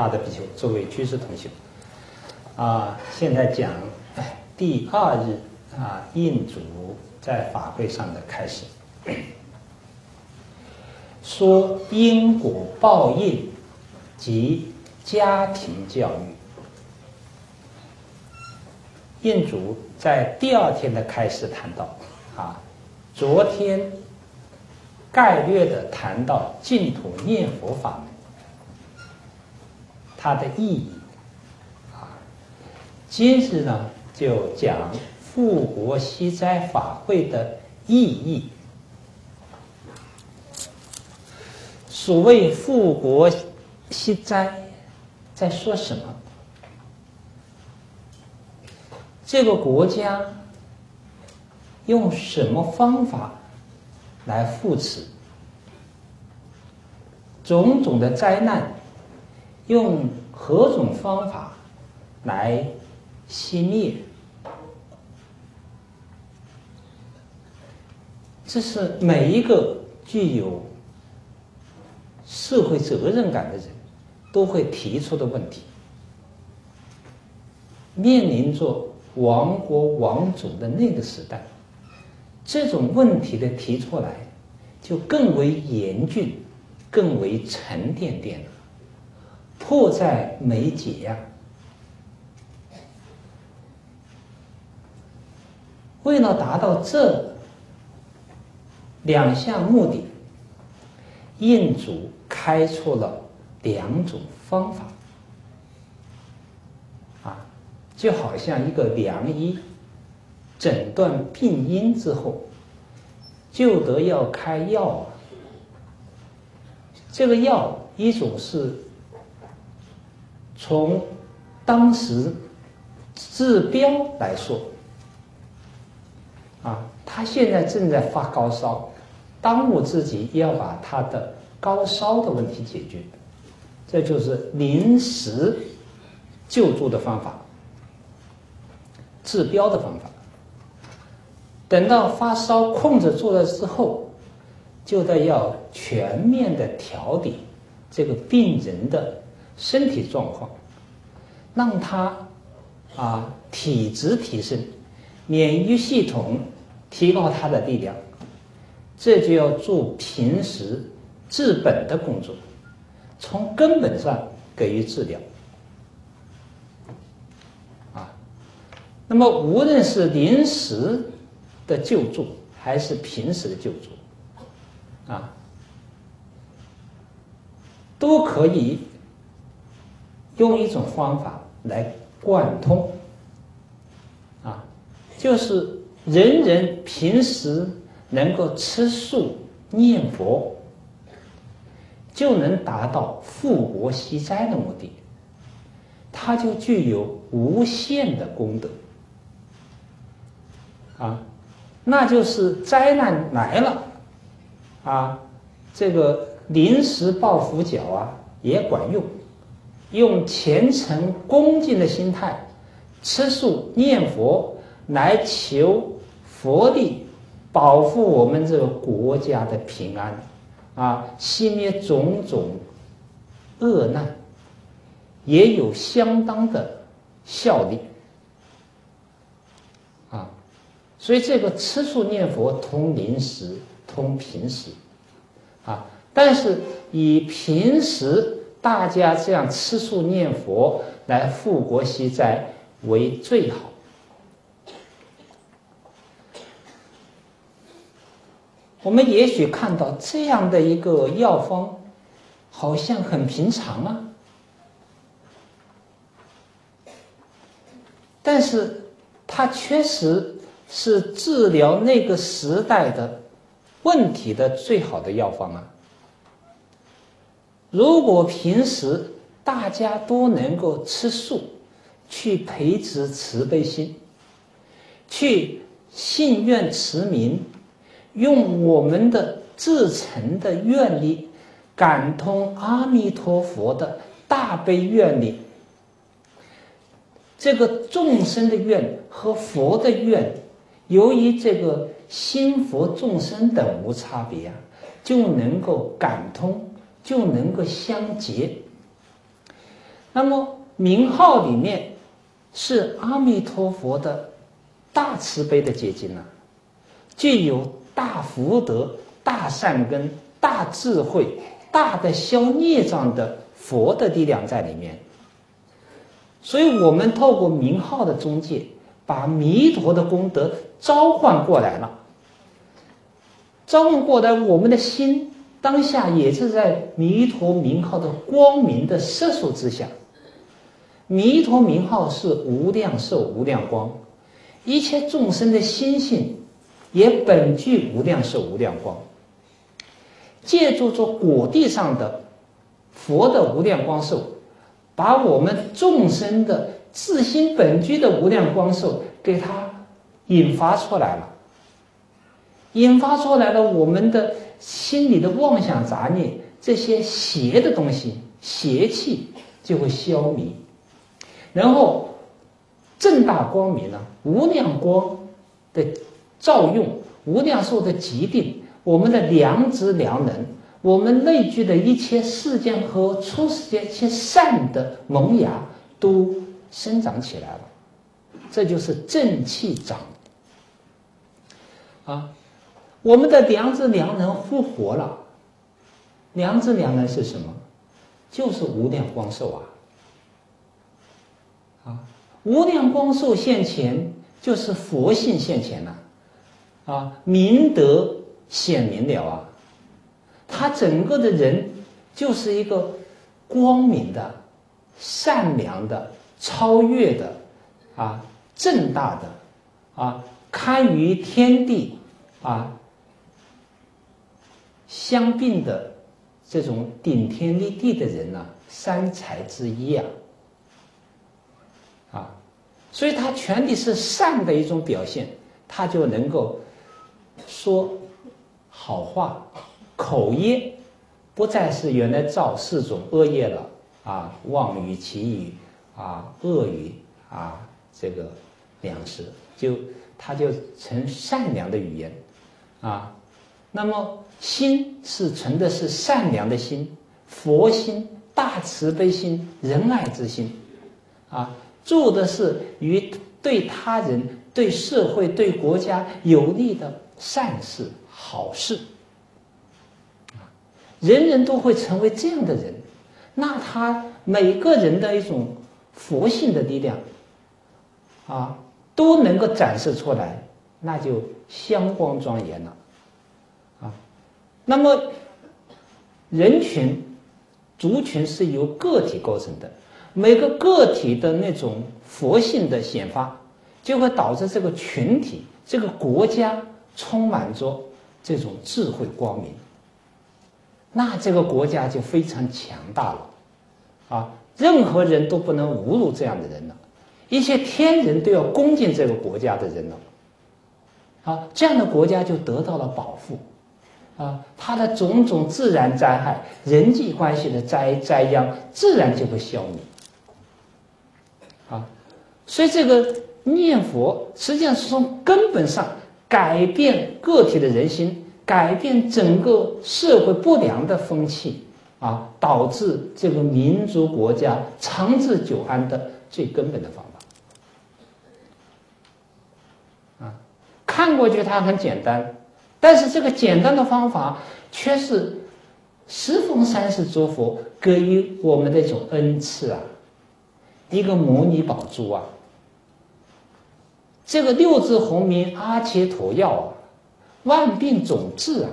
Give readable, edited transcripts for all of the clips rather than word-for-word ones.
大的比丘，诸位居士同修，现在讲第2日印主在法会上的开始，说因果报应及家庭教育。印主在第2天的开始谈到，昨天概略的谈到净土念佛法门，它的意义，今日呢就讲复国息灾法会的意义。所谓复国息灾，在说什么？这个国家用什么方法来扶持？种种的灾难用何种方法来熄灭？这是每一个具有社会责任感的人都会提出的问题。面临着亡国亡祖的那个时代，这种问题的提出来就更为严峻，更为沉甸甸了，迫在眉睫呀。为了达到这2项目的，印主开出了2种方法，就好像一个良医诊断病因之后，就得要开药。这个药一种是从当时治标来说，他现在正在发高烧，当务之急要把他的高烧的问题解决，这就是临时救助的方法，治标的方法。等到发烧控制住了之后，就得要全面的调理这个病人的身体状况，让他体质提升，免疫系统提高他的力量，这就要做平时治本的工作，从根本上给予治疗。那么无论是临时的救助还是平时的救助，都可以用一种方法来贯通，就是人人平时能够吃素念佛，就能达到复国息灾的目的，它就具有无限的功德。那就是灾难来了，这个临时抱佛脚也管用，用虔诚恭敬的心态吃素念佛来求佛力保护我们这个国家的平安，熄灭种种恶难，也有相当的效力。所以这个吃素念佛通临时通平时，但是以平时大家这样吃素念佛来复国息灾为最好。我们也许看到这样的一个药方好像很平常但是它确实是治疗那个时代的问题的最好的药方如果平时大家都能够吃素，去培植慈悲心，去信愿持名，用我们的至诚的愿力感通阿弥陀佛的大悲愿力，这个众生的愿和佛的愿，由于这个心佛众生等无差别就能够感通，就能够相结。 那么名号里面是阿弥陀佛的大慈悲的结晶啊，具有大福德、大善根、大智慧、大的消孽障的佛的力量在里面。所以我们透过名号的中介，把弥陀的功德召唤过来了。召唤过来，我们的心当下也是在弥陀名号的光明的摄受之下。弥陀名号是无量寿无量光，一切众生的心性也本具无量寿无量光。借助着果地上的佛的无量光寿，把我们众生的自心本具的无量光寿给它引发出来了。引发出来了，我们的心里的妄想杂念，这些邪的东西、邪气就会消弭，然后正大光明呢，无量光的照用，无量寿的极定，我们的良知良能，我们内具的一切世间和出世间一切善的萌芽都生长起来了，这就是正气长啊。我们的良知良能复活了。良知良能是什么？就是无量光寿啊！无量光寿现前，就是佛性现前了明德显明了啊！他整个的人就是一个光明的、善良的、超越的正大的堪于天地相并的这种顶天立地的人三才之一所以他全力是善的一种表现，他就能够说好话，口业不再是原来造4种恶业了妄语、绮语恶语这个两舌，他就成善良的语言那么心是存的是善良的心，佛心、大慈悲心、仁爱之心做的是对他人、对社会、对国家有利的善事、好事人人都会成为这样的人，那他每个人的一种佛性的力量都能够展示出来，那就香光庄严了那么人群、族群是由个体构成的，每个个体的那种佛性的显发，就会导致这个群体、这个国家充满着这种智慧光明，那这个国家就非常强大了任何人都不能侮辱这样的人了，一切天人都要恭敬这个国家的人了这样的国家就得到了保护它的种种自然灾害、人际关系的灾殃自然就会消弭所以这个念佛实际上是从根本上改变个体的人心，改变整个社会不良的风气导致这个民族国家长治久安的最根本的方法看过去它很简单，但是这个简单的方法却是十方三世诸佛给予我们的一种恩赐一个摩尼宝珠这个6字洪名阿伽陀药万病总治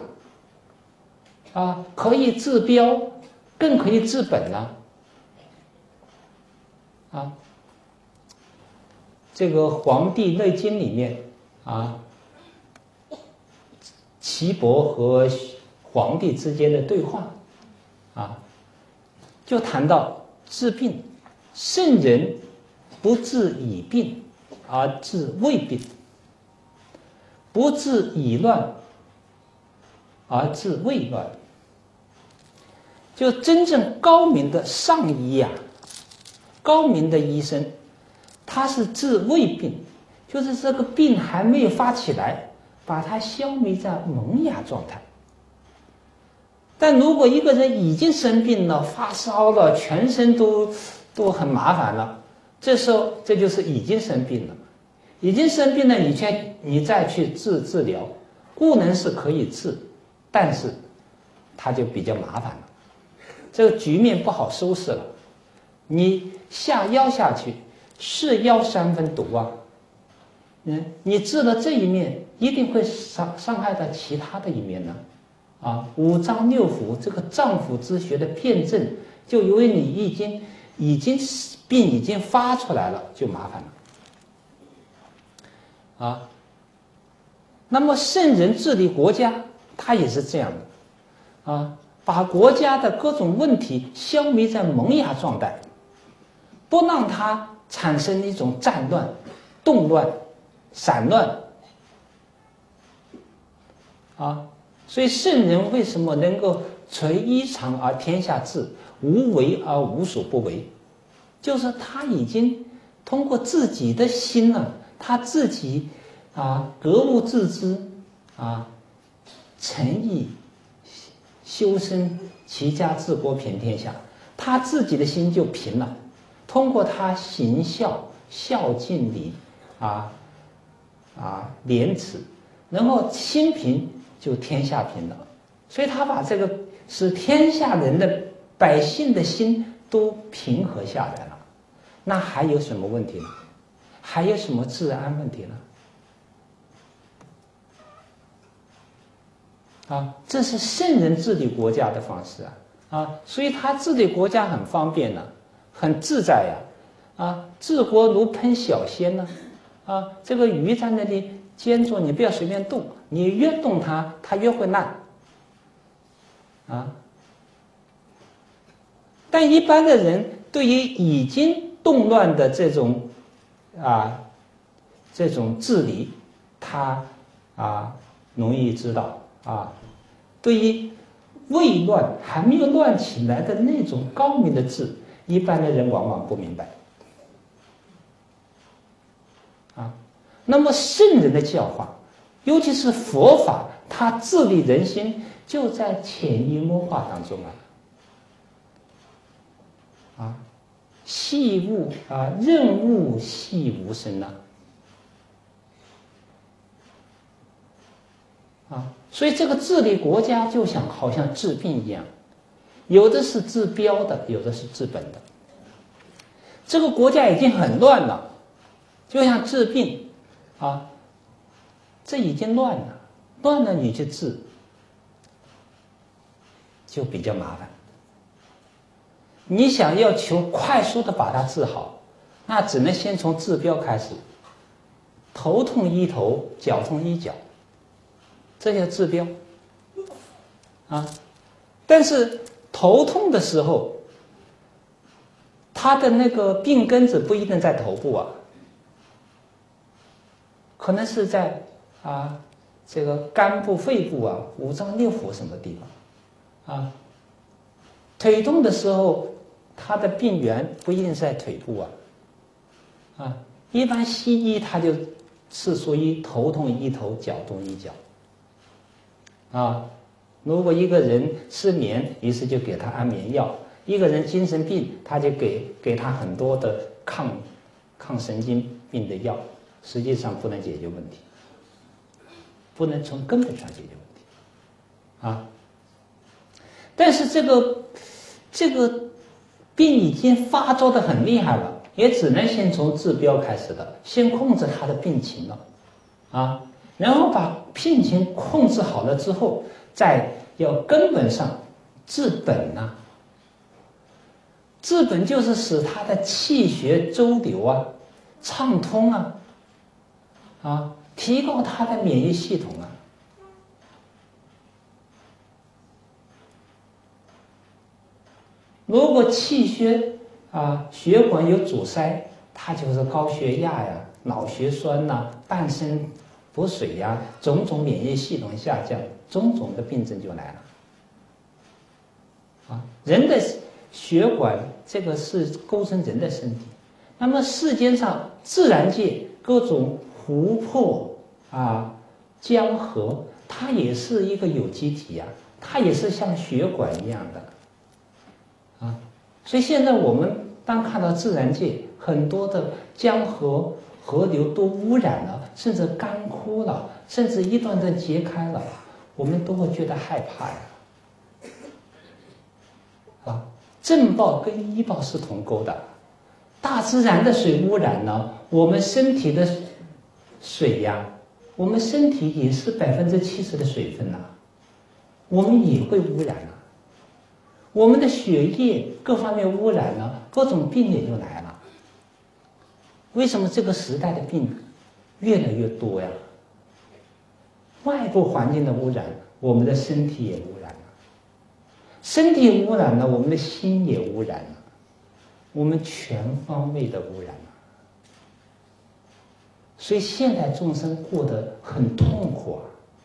可以治标，更可以治本这个《黄帝内经》里面岐伯和皇帝之间的对话就谈到治病，圣人不治已病而治未病，不治已乱而治未乱。就真正高明的上医高明的医生，他是治未病，就是这个病还没有发起来，把它消弭在萌芽状态。但如果一个人已经生病了，发烧了，全身都都很麻烦了。这时候这就是已经生病了，已经生病了，你再去治疗，固然是可以治，但是它就比较麻烦了，这个局面不好收拾了。你下药下去，是药三分毒啊。你治了这一面，一定会伤害到其他的一面呢。五脏六腑这个脏腑之学的辩证，就因为你病已经发出来了，就麻烦了。那么圣人治理国家，他也是这样的把国家的各种问题消弭在萌芽状态，不让它产生一种战乱、动乱、散乱所以圣人为什么能够垂衣裳而天下治，无为而无所不为，就是他已经通过自己的心他自己格物致知诚意修身齐家治国平天下，他自己的心就平了，通过他行孝敬礼廉耻，然后心平就天下平了。所以他把这个使天下人的百姓的心都平和下来了，那还有什么问题呢？还有什么治安问题呢？这是圣人治理国家的方式所以他治理国家很方便很自在治国如烹小鲜这个鱼在那里煎着，你不要随便动，你越动它，它越会烂但一般的人对于已经动乱的这种治理，他容易知道对于未乱还没有乱起来的那种高明的治，一般的人往往不明白那么圣人的教化，尤其是佛法，它治理人心就在潜移默化当中细物润物细无声所以这个治理国家就好像治病一样，有的是治标的，有的是治本的。这个国家已经很乱了，就像治病这已经乱了你去治就比较麻烦。你想要求快速的把它治好，那只能先从治标开始，头痛医头，脚痛医脚，这叫治标但是头痛的时候，他的那个病根子不一定在头部可能是在这个肝部、肺部五脏六腑什么地方腿痛的时候，他的病源不一定是在腿部一般西医他就是属于头痛医头，脚痛医脚如果一个人失眠，于是就给他安眠药；一个人精神病，他就给他很多的抗神经病的药，实际上不能解决问题，不能从根本上解决问题但是这个病已经发作的很厉害了，也只能先从治标开始的，先控制他的病情了然后把病情控制好了之后，再要根本上治本治本就是使他的气血周流畅通提高他的免疫系统如果气血血管有阻塞，它就是高血压脑血栓半身补水种种免疫系统下降，种种的病症就来了人的血管这个是构成人的身体，那么世间上自然界各种湖泊江河，它也是一个有机体它也是像血管一样的所以现在我们当看到自然界很多的江河河流都污染了，甚至干枯了，甚至一段段截开了，我们都会觉得害怕呀。正报跟医报是同钩的，大自然的水污染了，我们身体的水呀，我们身体也是70%的水分呐，我们也会污染了。我们的血液各方面污染了，各种病也就来了。为什么这个时代的病越来越多呀？外部环境的污染，我们的身体也污染了。身体污染了，我们的心也污染了，我们全方位的污染了。所以现代众生过得很痛苦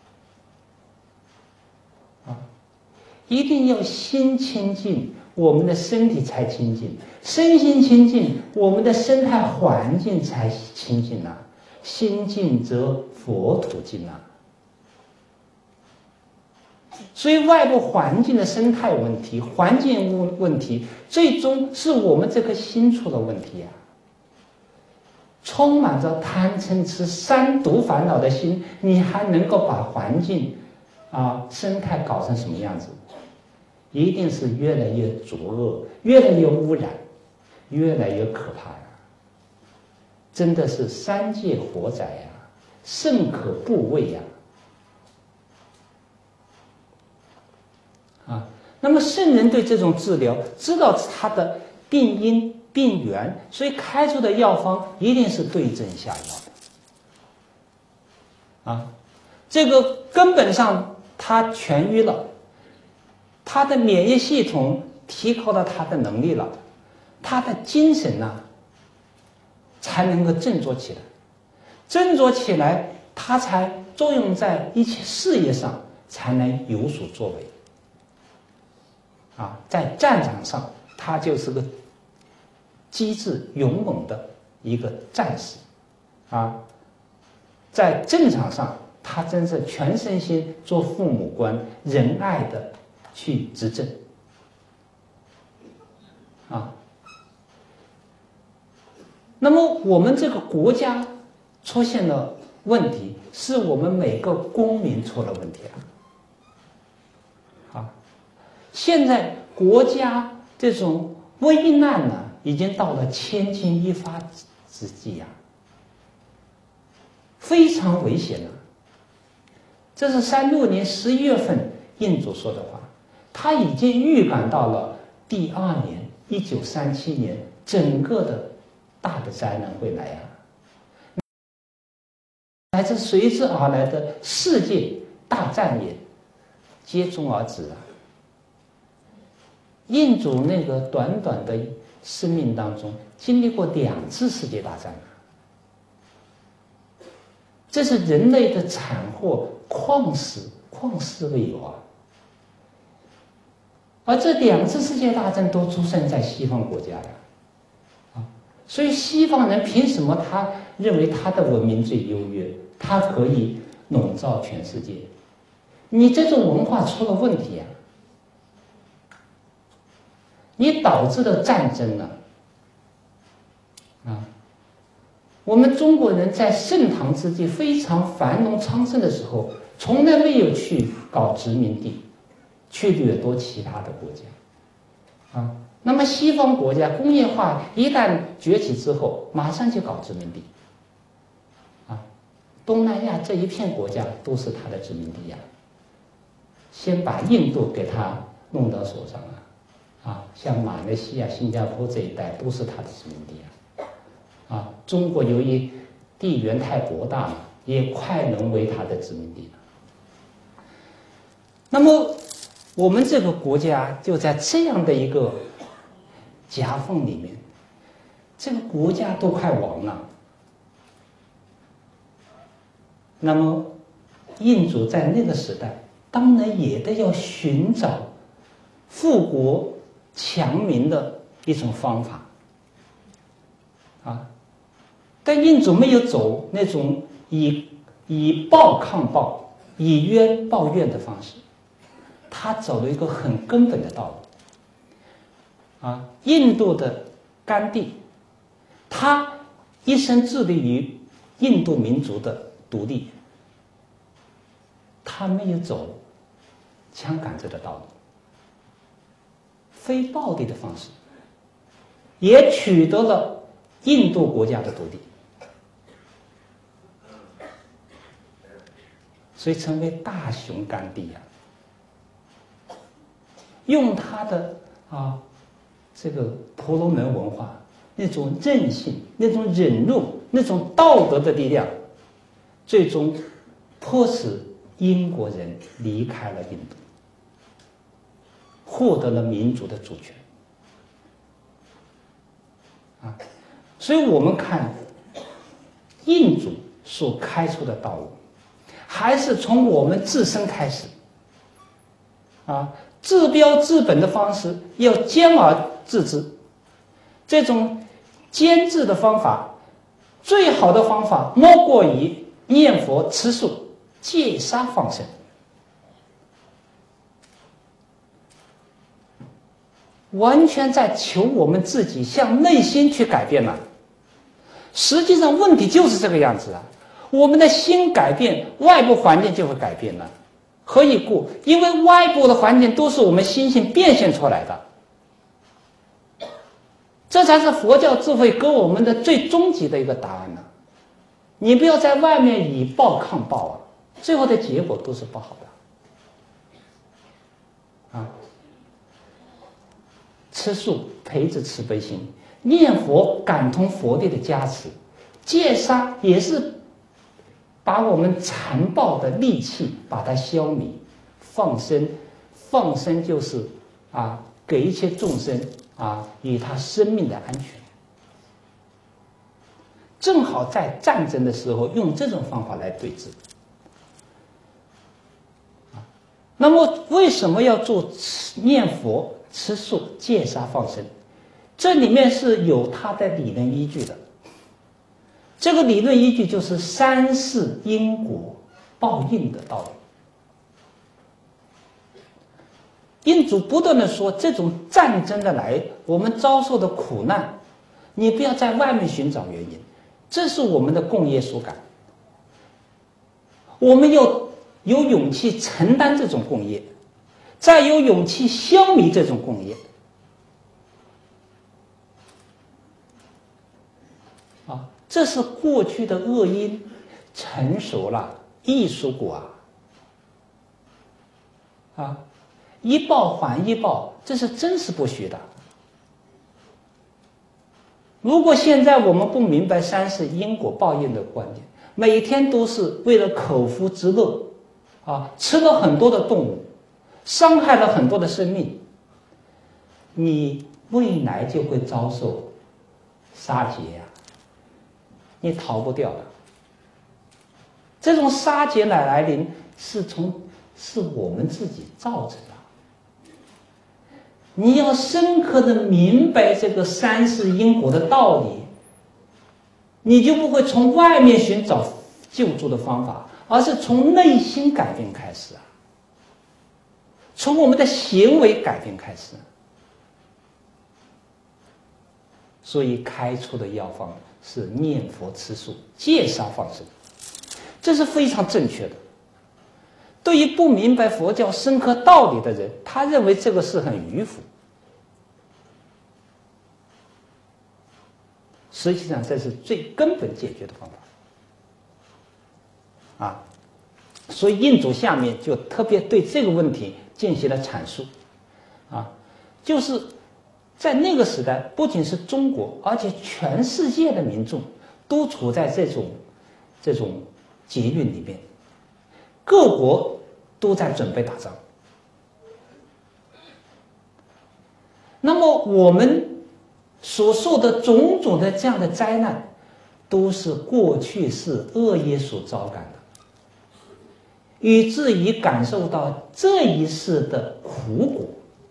一定要心清净，我们的身体才清净；身心清净，我们的生态环境才清净啊。心净则佛土净啊。所以外部环境的生态问题、环境问题，最终是我们这颗心出了问题啊。充满着贪嗔痴三毒烦恼的心，你还能够把环境生态搞成什么样子？一定是越来越浊恶，越来越污染，越来越可怕呀！真的是三界火灾呀，甚可怖畏呀！那么圣人对这种治疗知道它的病因病源，所以开出的药方一定是对症下药的这个根本上他痊愈了，他的免疫系统提高了他的能力了，他的精神才能够振作起来，振作起来，他才作用在一切事业上，才能有所作为在战场上，他就是个机智勇猛的一个战士在战场上，他真是全身心做父母官，仁爱的去执政那么我们这个国家出现了问题，是我们每个公民出了问题现在国家这种危难已经到了千钧一发之际非常危险这是36年11月份印祖说的话，他已经预感到了第2年1937年整个的大的灾难会来乃至随之而来的世界大战也接踵而至印祖那个短短的生命当中，经历过2次世界大战这是人类的惨祸，旷世未有而这2次世界大战都出生在西方国家所以西方人凭什么他认为他的文明最优越，他可以笼罩全世界？你这种文化出了问题你导致了战争我们中国人在盛唐之际非常繁荣昌盛的时候，从来没有去搞殖民地，去掠夺其他的国家那么西方国家工业化一旦崛起之后，马上就搞殖民地东南亚这一片国家都是他的殖民地先把印度给他弄到手上像马来西亚、新加坡这一带都是他的殖民地中国由于地缘太博大了，也快能为他的殖民地那么我们这个国家就在这样的一个夹缝里面，这个国家都快亡了。那么印祖在那个时代当然也得要寻找富国强民的一种方法但印祖没有走那种以暴抗暴、以冤报怨的方式，他走了一个很根本的道路印度的甘地，他一生致力于印度民族的独立，他没有走枪杆子的道路，非暴力的方式，也取得了印度国家的独立，所以成为大雄甘地呀。用他的这个婆罗门文化那种韧性、那种忍辱、那种道德的力量，最终迫使英国人离开了印度，获得了民族的主权。所以我们看印主所开出的道路，还是从我们自身开始，治标治本的方式要兼而治之。这种兼治的方法，最好的方法莫过于念佛吃素、戒杀放生。完全在求我们自己向内心去改变了。实际上问题就是这个样子啊，我们的心改变，外部环境就会改变了。何以故？因为外部的环境都是我们心性变现出来的，这才是佛教智慧给我们的最终极的一个答案呢。你不要在外面以暴抗暴最后的结果都是不好的。吃素培植慈悲心，念佛感通佛力的加持，戒杀也是把我们残暴的戾气把它消弭，放生就是给一切众生与他生命的安全。正好在战争的时候用这种方法来对峙。那么为什么要做念佛、吃素、戒杀放生？这里面是有它的理论依据的。这个理论依据就是三世因果报应的道理。印主不断的说，这种战争的来，我们遭受的苦难，你不要在外面寻找原因，这是我们的共业所感。我们要有勇气承担这种共业，再有勇气消弭这种共业。这是过去的恶因成熟了，艺术果一报还一报，这是真实不虚的。如果现在我们不明白三世因果报应的观点，每天都是为了口腹之乐吃了很多的动物，伤害了很多的生命，你未来就会遭受杀劫你逃不掉的。这种杀劫的来临是我们自己造成的。你要深刻的明白这个三世因果的道理，你就不会从外面寻找救助的方法，而是从内心改变开始从我们的行为改变开始。所以开出的药方是念佛吃素、戒杀放生，这是非常正确的。对于不明白佛教深刻道理的人，他认为这个是很迂腐。实际上这是最根本解决的方法所以印主下面就特别对这个问题进行了阐述就是在那个时代，不仅是中国，而且全世界的民众都处在这种劫运里面，各国都在准备打仗。那么我们所受的种种的这样的灾难，都是过去世恶业所招感的，以至于感受到这一世的苦果。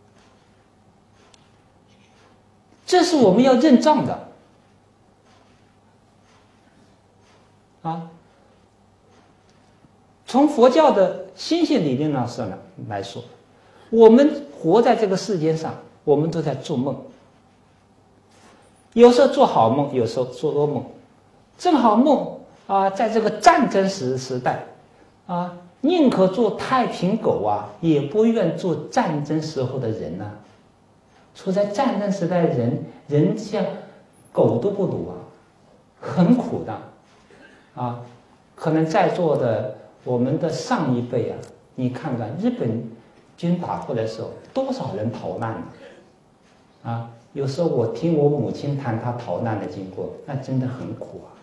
这是我们要认账的从佛教的心性理论上来说，我们活在这个世界上，我们都在做梦。 有时候做好梦，有时候做噩梦。正好梦啊，在这个战争时代啊，宁可做太平狗啊，也不愿做战争时候的人啊。处在战争时代的人像狗都不如啊，很苦的啊。可能在座的我们的上一辈啊，你看看日本军打过来的时候，多少人逃难啊！有时候我听我母亲谈她逃难的经过，那真的很苦啊。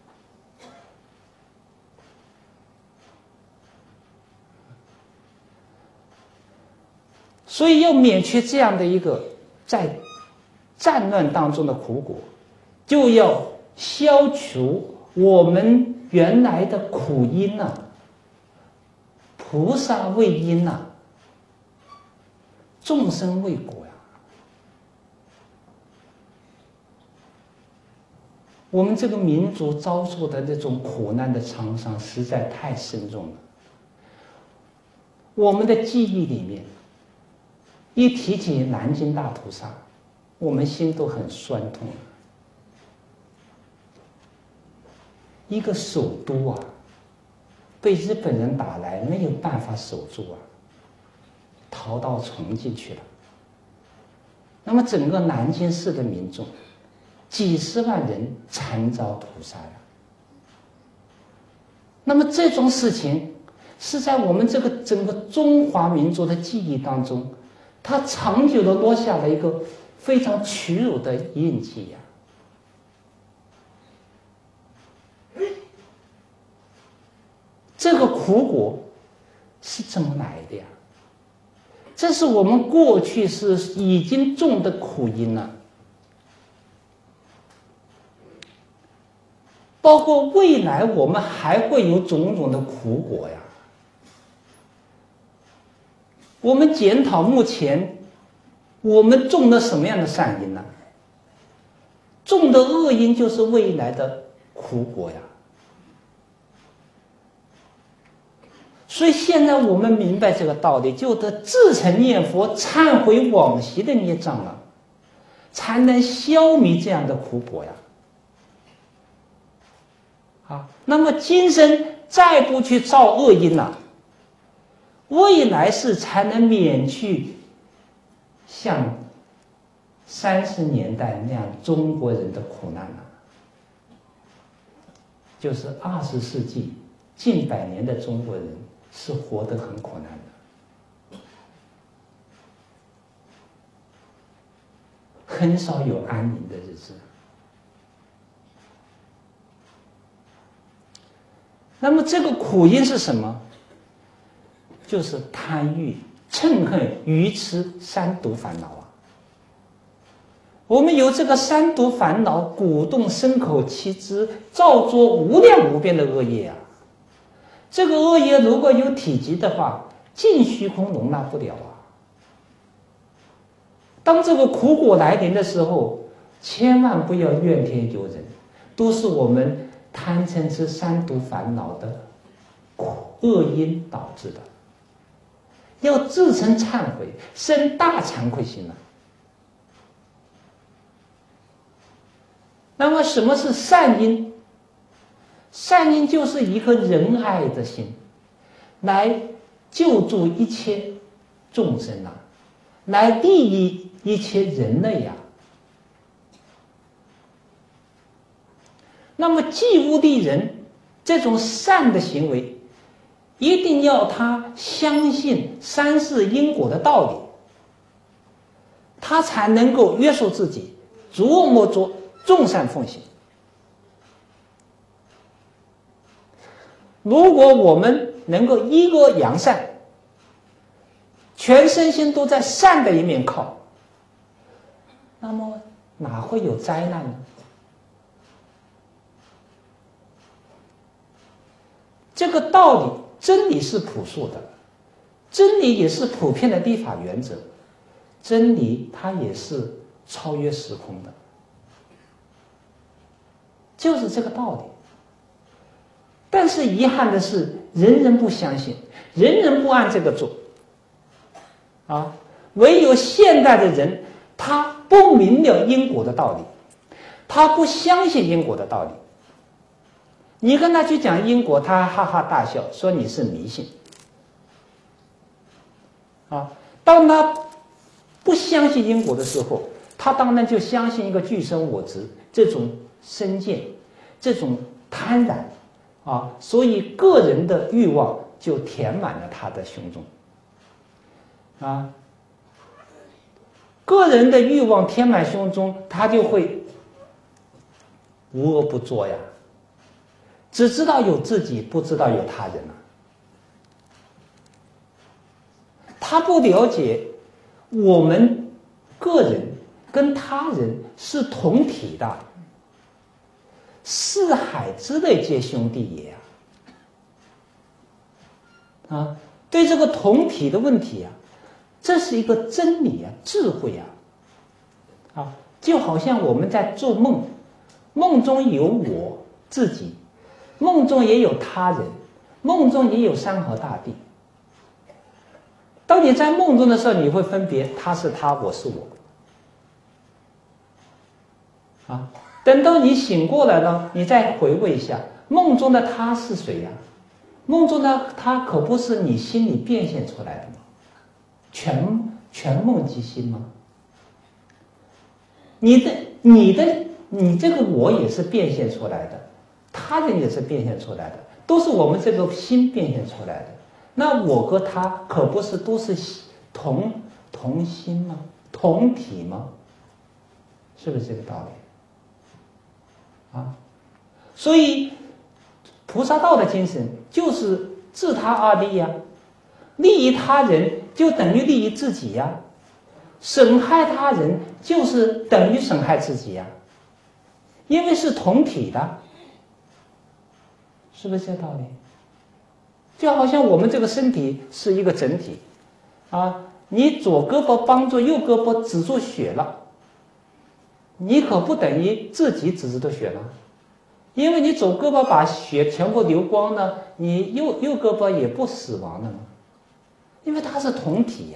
所以要免去这样的一个在战乱当中的苦果，就要消除我们原来的苦因呐、菩萨为因呐、众生为果呀。我们这个民族遭受的这种苦难的创伤实在太深重了。我们的记忆里面，一提起南京大屠杀，我们心都很酸痛。一个首都啊，被日本人打来，没有办法守住啊，逃到重庆去了。那么整个南京市的民众，几十万人惨遭屠杀呀。那么这种事情是在我们这个整个中华民族的记忆当中，它长久的落下了一个非常屈辱的印记呀。这个苦果是怎么来的呀？这是我们过去是已经种的苦因了，包括未来我们还会有种种的苦果呀。我们检讨目前我们种了什么样的善因呢？种的恶因就是未来的苦果呀。所以现在我们明白这个道理，就得自诚念佛，忏悔往昔的孽障了，才能消弭这样的苦果呀。啊，那么今生再不去造恶因了，未来世才能免去像30年代那样中国人的苦难了。就是20世纪近100年的中国人是活得很苦难的，很少有安宁的日子。那么这个苦因是什么？就是贪欲、嗔恨、愚痴三毒烦恼啊。我们有这个三毒烦恼，鼓动身口七支，造作无量无边的恶业啊。这个恶业如果有体积的话，尽虚空容纳不了啊。当这个苦果来临的时候，千万不要怨天尤人，都是我们贪嗔痴三毒烦恼的恶因导致的。要自诚忏悔，生大惭愧心了。那么什么是善因？善因就是一颗仁爱的心，来救助一切众生啊，来利益一切人类啊。那么济物利人这种善的行为，一定要他相信三世因果的道理，他才能够约束自己，琢磨着众善奉行。如果我们能够一恶扬善，全身心都在善的一面靠，那么哪会有灾难呢？这个道理，真理是朴素的，真理也是普遍的立法原则，真理它也是超越时空的，就是这个道理。但是遗憾的是，人人不相信，人人不按这个做啊。唯有现代的人，他不明了因果的道理， 他不相信因果的道理。你跟他去讲因果，他哈哈大笑，说你是迷信。当他不相信因果的时候，他当然就相信一个具身我执这种身见，这种贪婪所以个人的欲望就填满了他的胸中个人的欲望填满胸中，他就会无恶不作呀，只知道有自己，不知道有他人他不了解我们个人跟他人是同体的，四海之内皆兄弟也对这个同体的问题这是一个真理智慧就好像我们在做梦，梦中有我自己，梦中也有他人，梦中也有山河大地。当你在梦中的时候，你会分别他是他，我是我等到你醒过来了，你再回味一下梦中的他是谁呀？梦中的他可不是你心里变现出来的吗？全梦即心吗？你这个我也是变现出来的，他人也是变现出来的，都是我们这个心变现出来的。那我和他可不是都是同心吗？同体吗？是不是这个道理所以菩萨道的精神就是自他而立利益他人就等于利益自己损害他人就是等于损害自己因为是同体的，是不是这个道理？就好像我们这个身体是一个整体你左胳膊帮助右胳膊止住血了，你可不等于自己止住血了，因为你左胳膊把血全部流光了，你右胳膊也不死亡了嘛，因为它是同体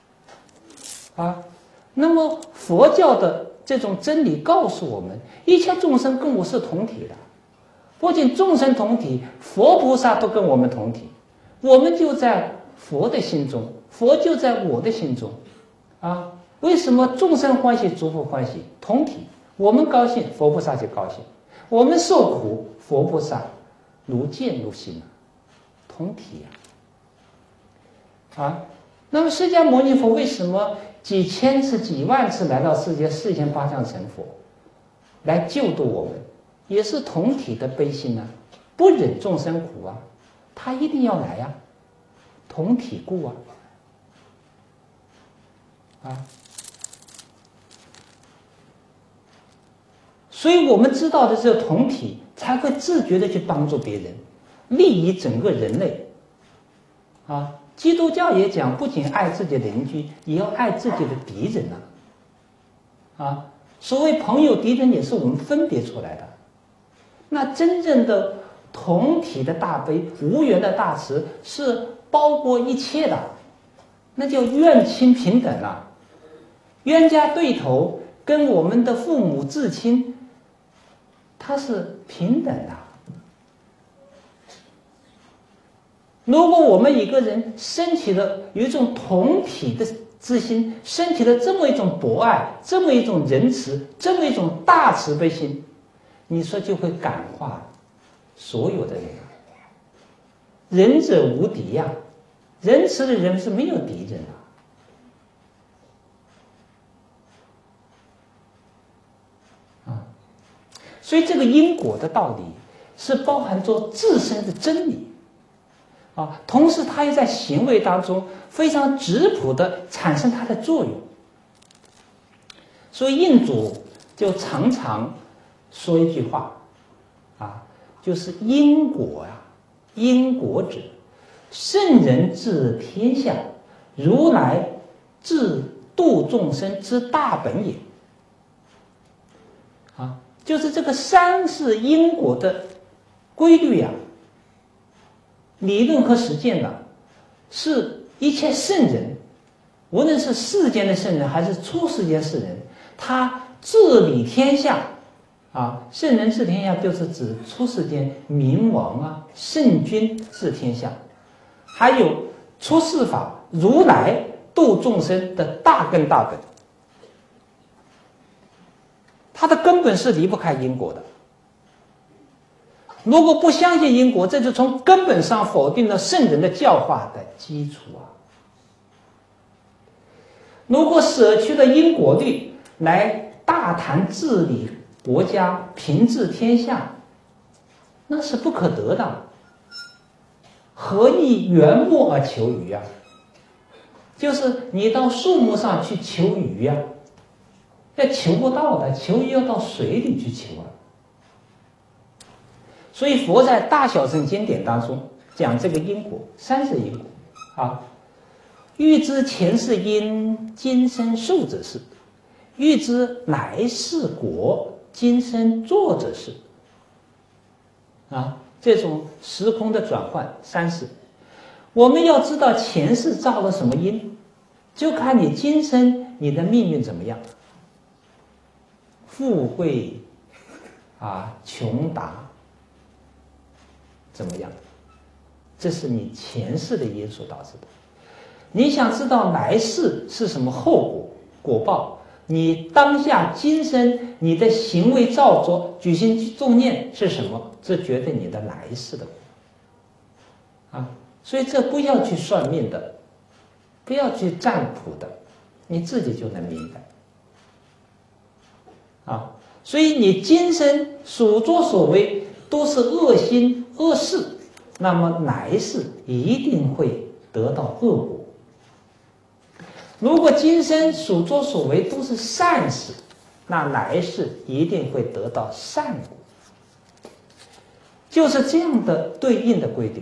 那么佛教的这种真理告诉我们，一切众生跟我是同体的，不仅众生同体，佛菩萨都跟我们同体，我们就在佛的心中，佛就在我的心中为什么众生欢喜诸佛欢喜？同体，我们高兴佛菩萨就高兴，我们受苦佛菩萨如见如心同体那么释迦牟尼佛为什么几千次几万次来到世界4800成佛来救度我们，也是同体的悲心不忍众生苦他一定要来同体故所以我们知道的这个同体，才会自觉的去帮助别人，利益整个人类基督教也讲，不仅爱自己的邻居，也要爱自己的敌人所谓朋友敌人也是我们分别出来的。那真正的同体的大悲，无缘的大慈，是包括一切的，那叫愿亲平等冤家对头跟我们的父母至亲，它是平等的。如果我们一个人升起了有一种同体的之心，升起了这么一种博爱，这么一种仁慈，这么一种大慈悲心，你说就会感化所有的人仁者无敌仁慈的人是没有敌人所以这个因果的道理是包含着自身的真理同时它又在行为当中非常质朴的产生它的作用。所以印祖就常常说一句话就是因果因果者，圣人治天下，如来治度众生之大本也就是这个三世因果的规律理论和实践是一切圣人，无论是世间的圣人还是出世间圣人，他治理天下圣人治天下就是指出世间明王啊、圣君治天下，还有出世法如来度众生的大根大本，它的根本是离不开因果的。如果不相信因果，这就从根本上否定了圣人的教化的基础啊。如果舍去了因果律来大谈治理国家、平治天下，那是不可得的。何以缘木而求鱼啊？就是你到树木上去求鱼啊，要求不到的，求鱼要到水里去求啊。所以佛在大小乘经典当中讲这个因果，30因果欲知前世因，今生受者是；欲知来世果，今生作者是。这种时空的转换30，我们要知道前世造了什么因，就看你今生你的命运怎么样，富贵穷达怎么样，这是你前世的因所导致的。你想知道来世是什么后果果报，你当下今生你的行为造作、举行重念是什么，这决定你的来世的所以这不要去算命的，不要去占卜的，你自己就能明白所以你今生所作所为都是恶心恶事，那么来世一定会得到恶果。如果今生所作所为都是善事，那来世一定会得到善果。就是这样的对应的规定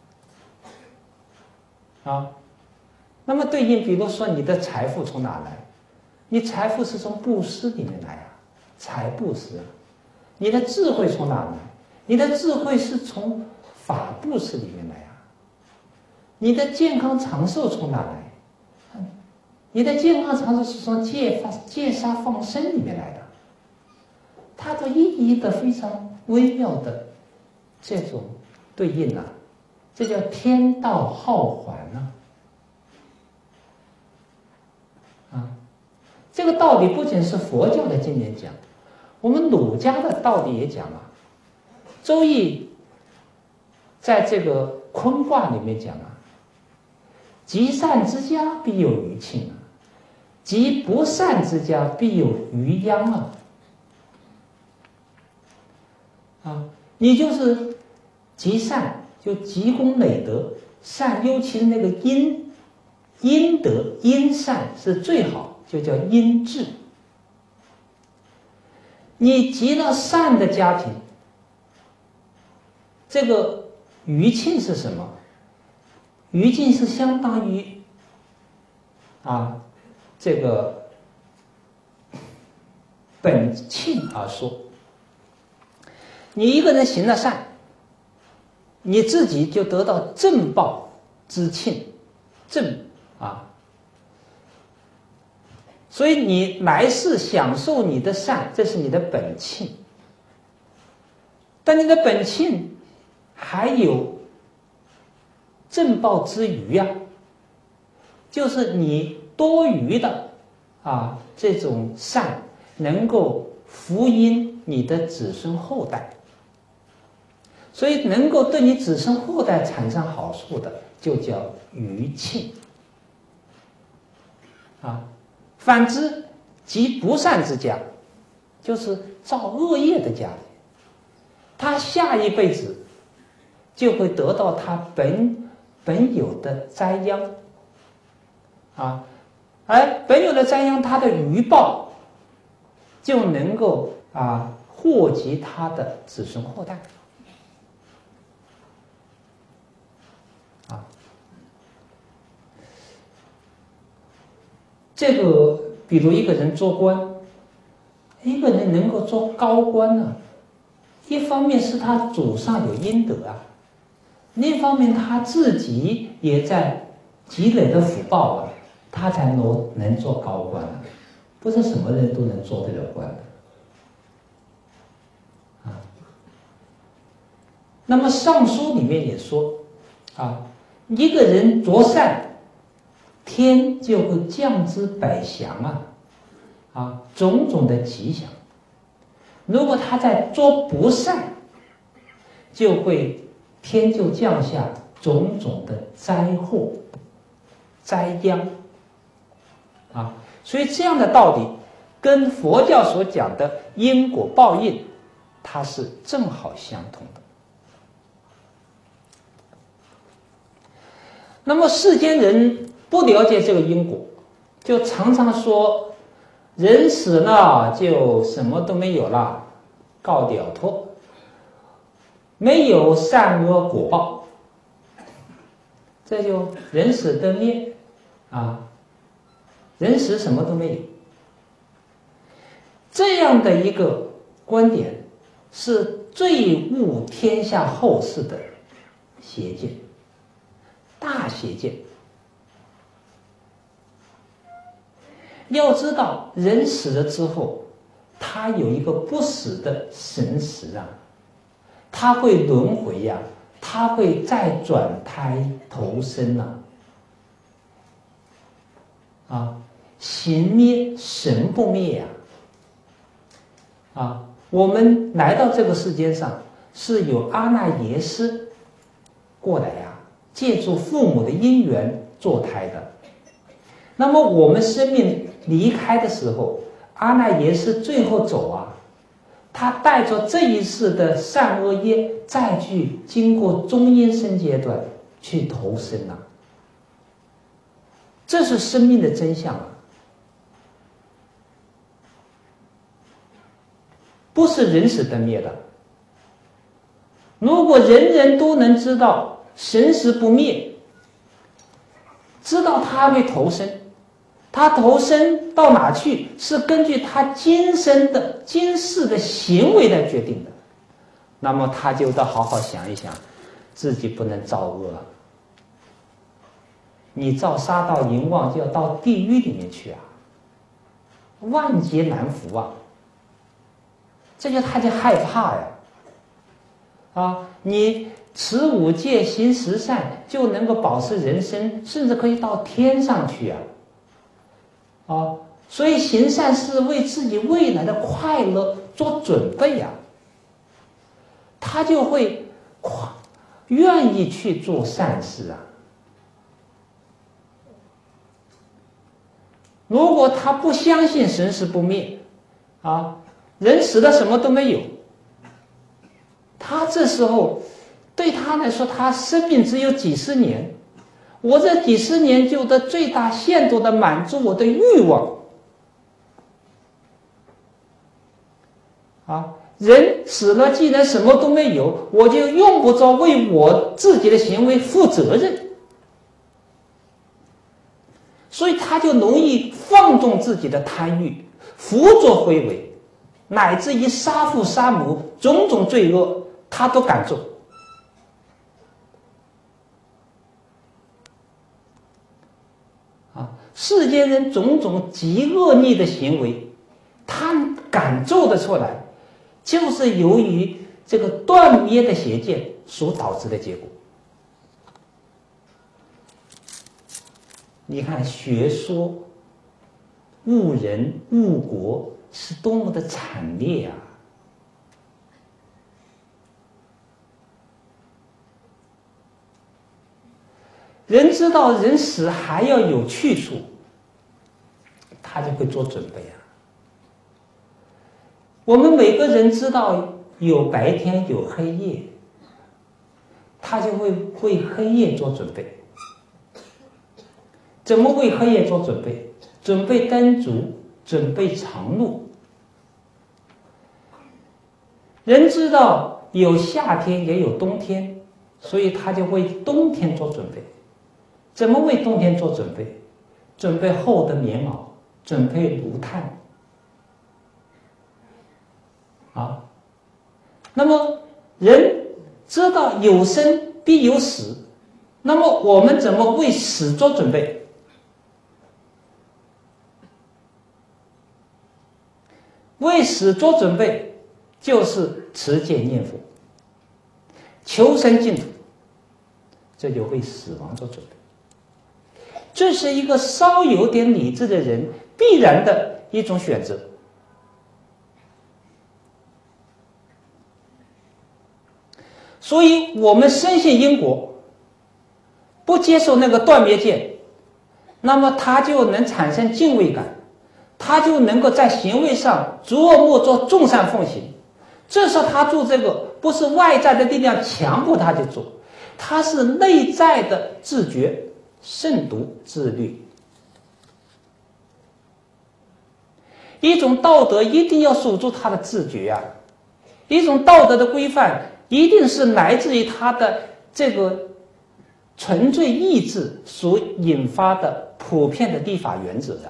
那么对应，比如说你的财富从哪来？你财富是从布施里面来财布施你的智慧从哪来？你的智慧是从法布施里面来你的健康长寿从哪来？你的健康长寿是从戒杀放生里面来的，它都一一的非常微妙的这种对应这叫天道好还这个道理不仅是佛教的经典讲，我们儒家的道理也讲周易在这个坤卦里面讲积善之家必有余庆积不善之家必有余殃你就是积善，就积功累德，善尤其那个阴德阴善是最好，就叫阴质。你积了善的家庭，这个余庆是什么？余庆是相当于这个本庆而说。你一个人行了善，你自己就得到正报之庆，所以你来世享受你的善，这是你的本庆。但你的本庆还有正报之余就是你多余的这种善能够福荫你的子孙后代，所以能够对你子孙后代产生好处的就叫余庆反之积不善之家，就是造恶业的家庭，他下一辈子就会得到他本有的灾殃而本有的灾殃，他的余报就能够祸及他的子孙后代这个比如一个人做官，一个人能够做高官一方面是他祖上有阴德另一方面他自己也在积累的福报他才能做高官不是什么人都能做这个官那么《尚书》里面也说，一个人作善，天就会降之百祥种种的吉祥；如果他在做不善，天就降下种种的灾祸、灾殃所以这样的道理跟佛教所讲的因果报应，它是正好相同的。那么世间人不了解这个因果，就常常说人死了就什么都没有了，告了脱，没有善恶果报，这就人死灯灭人死什么都没有。这样的一个观点是最误天下后世的邪见，大邪见。要知道人死了之后，他有一个不死的神识他会轮回他会再转胎投生形灭神不灭我们来到这个世间上是有阿那耶识过来借助父母的因缘堕胎的。那么我们生命离开的时候，阿那耶识最后走他带着这一世的善恶业，再去经过中阴身阶段去投生这是生命的真相不是人死灯灭的。如果人人都能知道神识不灭，知道他会投生，他投生到哪去是根据他今世的行为来决定的，那么他就得好好想一想，自己不能造恶你造杀盗淫妄，就要到地狱里面去万劫难伏这就他就害怕你持五戒行十善就能够保持人生，甚至可以到天上去所以行善是为自己未来的快乐做准备他就会愿意去做善事如果他不相信神识不灭人死了什么都没有，他这时候对他来说，他生命只有几十年，我这几十年就得最大限度的满足我的欲望人死了既然什么都没有，我就用不着为我自己的行为负责任，所以他就容易放纵自己的贪欲，胡作非为，乃至于杀父杀母，种种罪恶他都敢做世间人种种极恶逆的行为，他敢做得出来，就是由于这个断灭的邪见所导致的结果。你看学说误人误国是多么的惨烈人知道人死还要有去处，他就会做准备我们每个人知道有白天有黑夜，他就会为黑夜做准备。怎么为黑夜做准备？准备灯烛，准备长路。人知道有夏天也有冬天，所以他就为冬天做准备。怎么为冬天做准备？准备厚的棉袄，准备炉炭那么人知道有生必有死，那么我们怎么为死做准备？为死做准备就是持戒念佛。 求生净土，这就为死亡做准备。这是一个稍有点理智的人必然的一种选择。所以我们深信因果，不接受那个断灭见，那么他就能产生敬畏感，他就能够在行为上琢磨做众善奉行。这时候他做这个不是外在的力量强迫他去做，他是内在的自觉、慎独、自律。一种道德一定要守住他的自觉啊，一种道德的规范一定是来自于他的这个纯粹意志所引发的普遍的立法原则啊，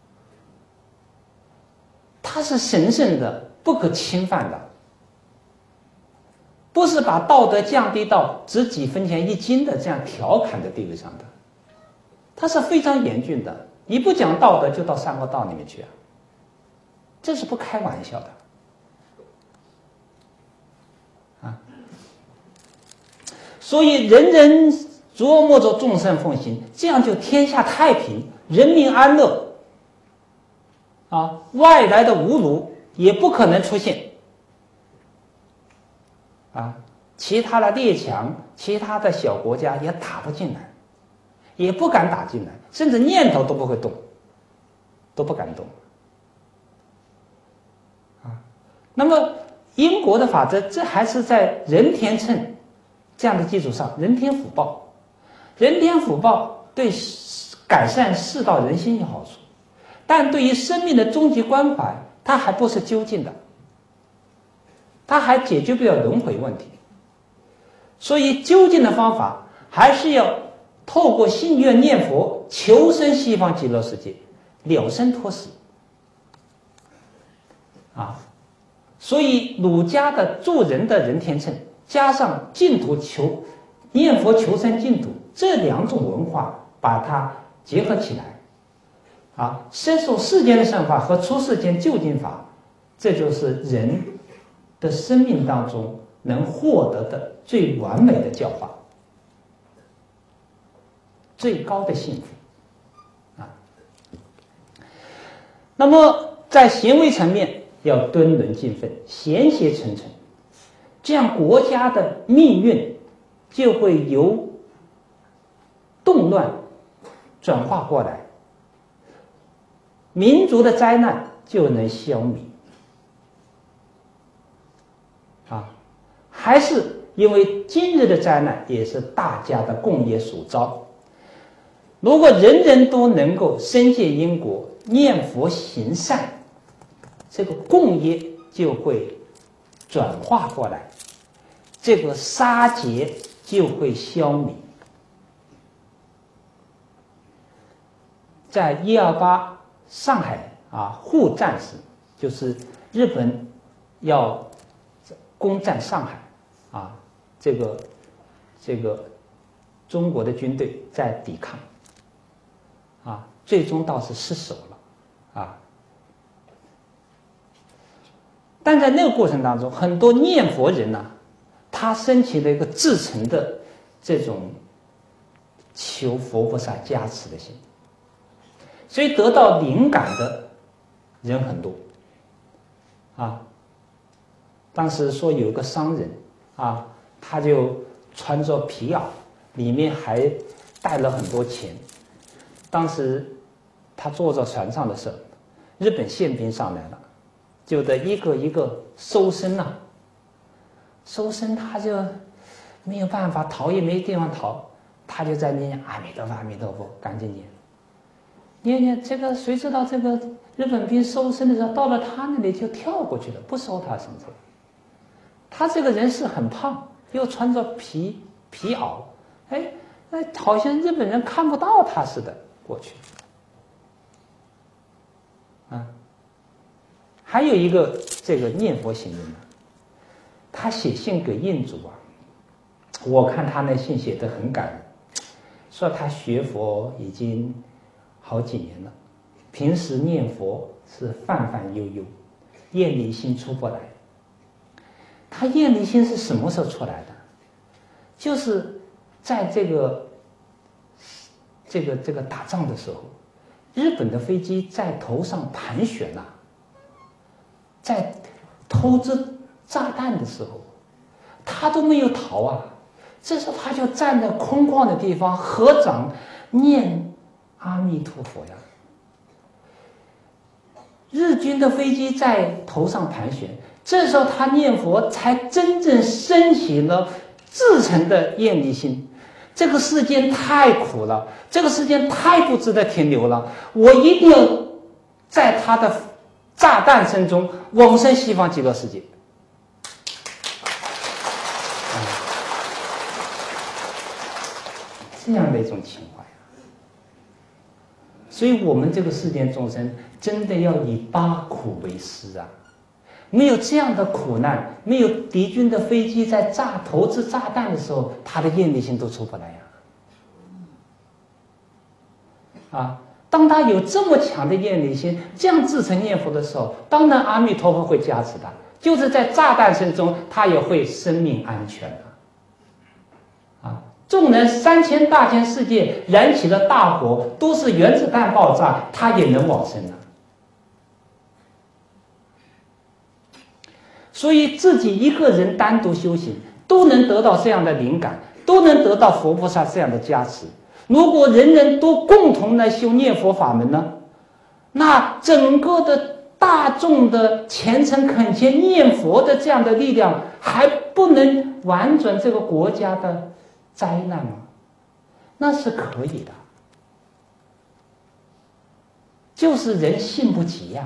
它是神圣的、不可侵犯的，不是把道德降低到值几分钱一斤的这样调侃的地位上的，它是非常严峻的。你不讲道德，就到三恶道里面去啊，这是不开玩笑的啊。所以人人琢磨着众善奉行，这样就天下太平，人民安乐啊，外来的侮辱也不可能出现啊，其他的列强、其他的小国家也打不进来，也不敢打进来，甚至念头都不会动，都不敢动啊。那么英国的法则，这还是在人天秤这样的基础上，人天福报，人天福报对改善世道人心有好处，但对于生命的终极关怀，它还不是究竟的，它还解决不了轮回问题。所以究竟的方法还是要透过信愿念佛求生西方极乐世界，了生脱死啊。所以儒家的助人的人天秤，加上净土念佛求生净土这两种文化，把它结合起来啊，深受世间的善法和出世间究竟法，这就是人的生命当中能获得的最完美的教化，最高的幸福啊。那么在行为层面要敦伦尽分，贤邪诚诚，这样国家的命运就会由动乱转化过来，民族的灾难就能消弭啊。还是因为今日的灾难也是大家的共业所招，如果人人都能够深戒因果，念佛行善，这个共业就会转化过来，这个杀劫就会消弭。在128上海护战时，就是日本要攻占上海啊，这个中国的军队在抵抗啊，最终倒是失守了啊。但在那个过程当中，很多念佛人呢，他升起了一个至诚的这种求佛菩萨加持的心，所以得到灵感的人很多啊。当时说有个商人啊，他就穿着皮袄，里面还带了很多钱。当时他坐在船上的时候，日本宪兵上来了，就得一个一个搜身啊，搜身他就没有办法逃，也没地方逃，他就在那念阿弥陀佛阿弥陀佛，赶紧念这个，谁知道这个日本兵搜身的时候，到了他那里就跳过去了，不收他身子。他这个人是很胖，又穿着皮袄，哎，那好像日本人看不到他似的过去。啊，还有一个这个念佛行人呢，他写信给印主啊，我看他那信写得很感人，说他学佛已经好几年了，平时念佛是泛泛悠悠，厌离心出不来。他厌离心是什么时候出来的？ 就是在这个打仗的时候，日本的飞机在头上盘旋啊，在投掷炸弹的时候，他都没有逃啊。这时候他就站在空旷的地方合掌念阿弥陀佛呀。日军的飞机在头上盘旋，这时候他念佛，才真正升起了至诚的愿力心。这个世间太苦了，这个世间太不值得停留了，我一定要在他的炸弹声中往生西方极乐世界。这样的一种情怀啊。所以我们这个世间众生真的要以八苦为师啊！没有这样的苦难，没有敌军的飞机在投掷炸弹的时候，他的愿力心都出不来呀！当他有这么强的愿力心，这样至诚念佛的时候，当然阿弥陀佛会加持他，就是在炸弹声中，他也会生命安全的。纵然3000大千世界燃起了大火，都是原子弹爆炸，他也能往生啊。所以自己一个人单独修行，都能得到这样的灵感，都能得到佛菩萨这样的加持。如果人人都共同来修念佛法门呢，那整个的大众的虔诚恳切念佛的这样的力量，还不能婉转这个国家的灾难吗？那是可以的，就是人信不及呀。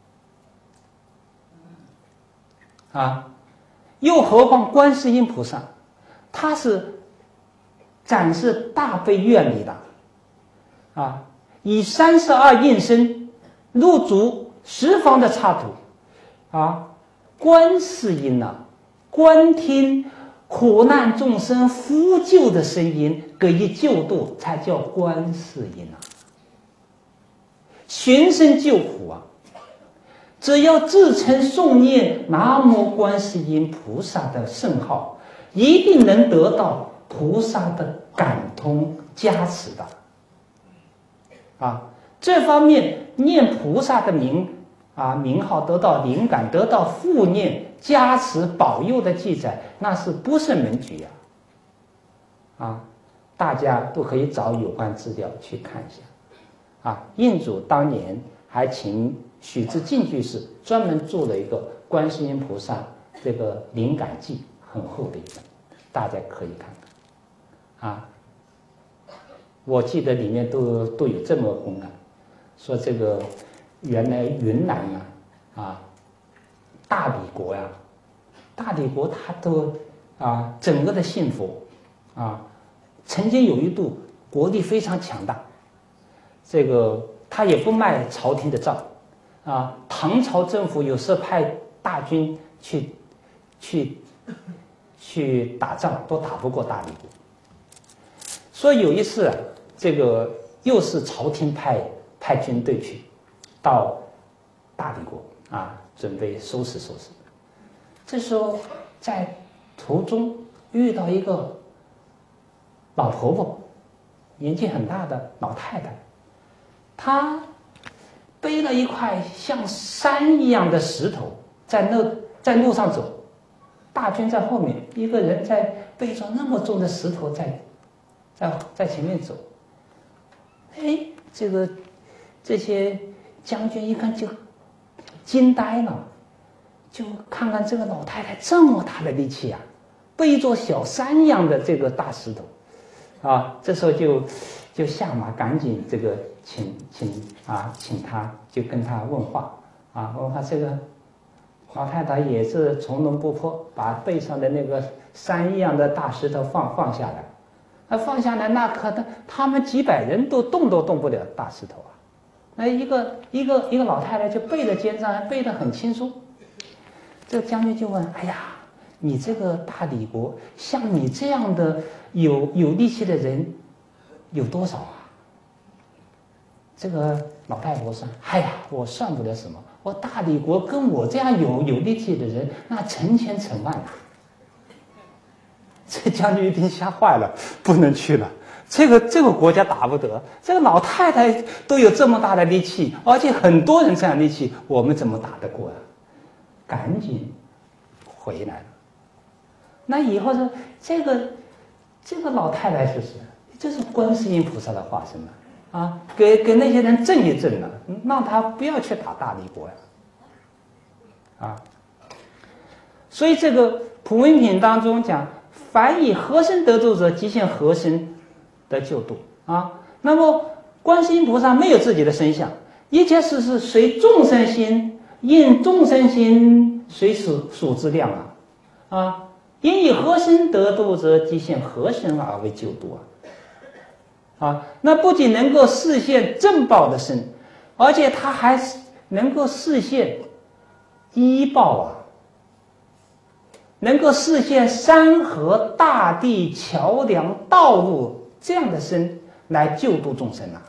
又何况观世音菩萨，他是展示大悲愿力的以32应身入足十方的刹土观世音观听苦难众生呼救的声音，给予救度，才叫观世音寻声救苦只要自诚诵念南无观世音菩萨的圣号，一定能得到菩萨的感通加持的这方面念菩萨的名号，得到灵感，得到护念加持保佑的记载，那是不胜枚举大家都可以找有关资料去看一下印祖当年还请许知敬居士专门做了一个观世音菩萨这个灵感记，很厚的一本，大家可以看看我记得里面都有这么公案，说这个原来云南大理国大理国它都整个的信佛曾经有一度国力非常强大，这个他也不卖朝廷的账唐朝政府有时候派大军去打仗，都打不过大理国。所以有一次这个又是朝廷派军队去到大理国准备收拾收拾。这时候在途中遇到一个老婆婆，年纪很大的老太太，她背了一块像山一样的石头在路上走，大军在后面，一个人在背着那么重的石头在前面走。这些将军一看就惊呆了，就看看这个老太太这么大的力气背一座小山一样的这个大石头这时候就下马赶紧这个请他，就跟他问话问话。这个老太太也是从容不迫，把背上的那个山一样的大石头放下来。放下来那可能他们几百人都动不了大石头一个老太太就背在肩上，还背得很轻松。这个将军就问：哎呀，你这个大理国像你这样的有力气的人有多少这个老太婆说：哎呀，我算不了什么，我大理国跟我这样有力气的人那成千成万这将军一听吓坏了，不能去了。这个国家打不得，这个老太太都有这么大的力气，而且很多人这样力气，我们怎么打得过啊？赶紧回来了。那以后说这个老太太是谁？这是观世音菩萨的化身啊！给那些人镇一镇了，让他不要去打大力国呀！啊，所以这个普门品当中讲，凡以和身得度者，即现和身得救度啊。那么观世音菩萨没有自己的身相，一切事是随众生心，应众生心随属之量啊。因以和身得度者，即现和身而为救度那不仅能够示现正报的身，而且他还能够示现依报能够示现山河大地桥梁道路这样的身来救度众生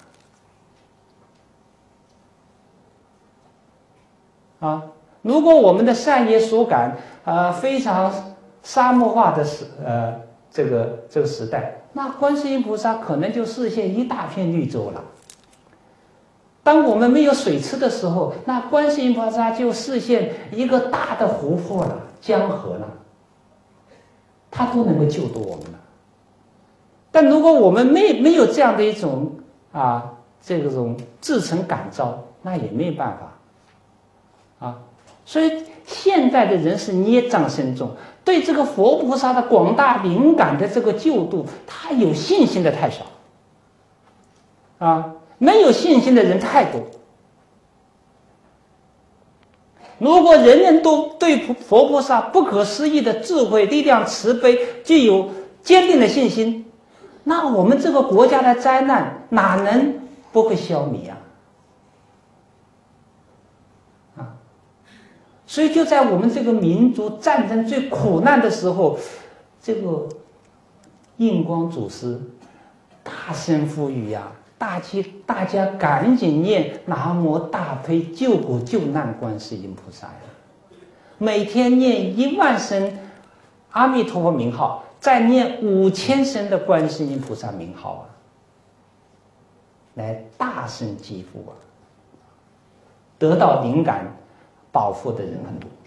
如果我们的善业所感非常沙漠化的这个时代，那观世音菩萨可能就示现一大片绿洲了。当我们没有水吃的时候，那观世音菩萨就示现一个大的湖泊了，江河了，他都能够救度我们了。但如果我们没有这样的一种这种自成感召，那也没有办法所以现在的人是捏障深重，对这个佛菩萨的广大灵感的这个救度，他有信心的太少没有信心的人太多。如果人人都对佛菩萨不可思议的智慧、力量、慈悲具有坚定的信心，那我们这个国家的灾难哪能不会消弭所以就在我们这个民族战争最苦难的时候，这个印光祖师大声呼吁大家赶紧念南无大悲救苦救难观世音菩萨每天念10000声阿弥陀佛名号，再念5000声的观世音菩萨名号来大声疾呼得到灵感保护的人很多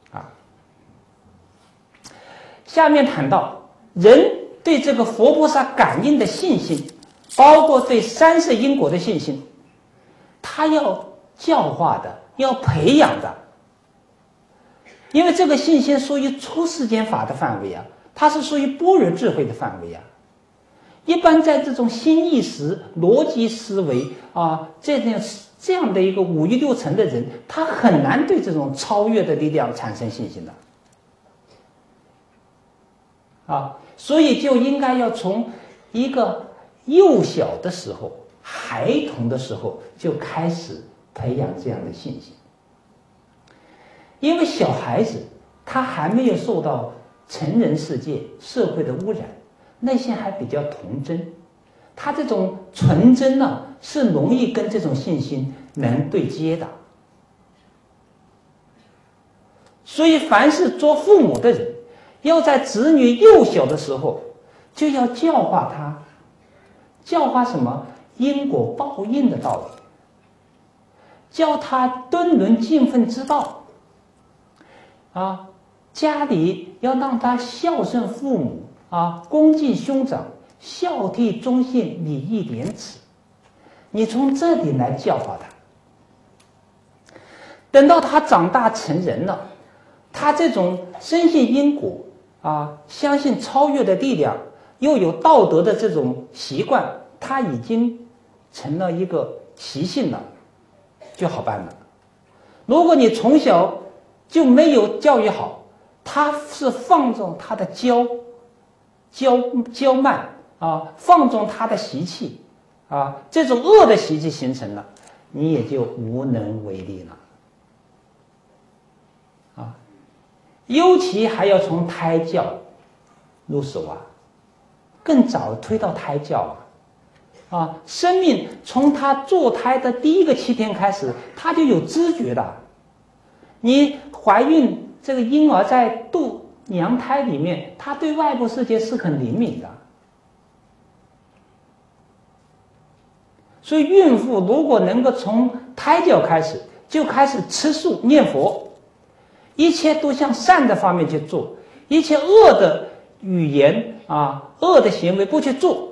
下面谈到人对这个佛菩萨感应的信心，包括对三世因果的信心，他要教化的，要培养的。因为这个信心属于出世间法的范围它是属于般若智慧的范围一般在这种心意识、逻辑思维这样的一个5欲6尘的人，他很难对这种超越的力量产生信心的所以就应该要从一个幼小的时候、孩童的时候就开始培养这样的信心。因为小孩子他还没有受到成人世界、社会的污染，内心还比较童真，他这种纯真是容易跟这种信心能对接的。所以凡是做父母的人，要在子女幼小的时候就要教化他，教化什么？因果报应的道理，教他敦伦敬分之道家里要让他孝顺父母恭敬兄长，孝悌忠信，礼义廉耻。你从这里来教化他，等到他长大成人了，他这种深信因果相信超越的力量，又有道德的这种习惯，他已经成了一个习性了，就好办了。如果你从小就没有教育好，他是放纵他的骄慢放纵他的习气这种恶的习气形成了，你也就无能为力了尤其还要从胎教入手更早推到胎教生命从他坐胎的第一个7天开始，他就有知觉的。你怀孕这个婴儿在娘胎里面，他对外部世界是很灵敏的。所以孕妇如果能够从胎教开始就开始吃素念佛，一切都向善的方面去做，一切恶的语言恶的行为不去做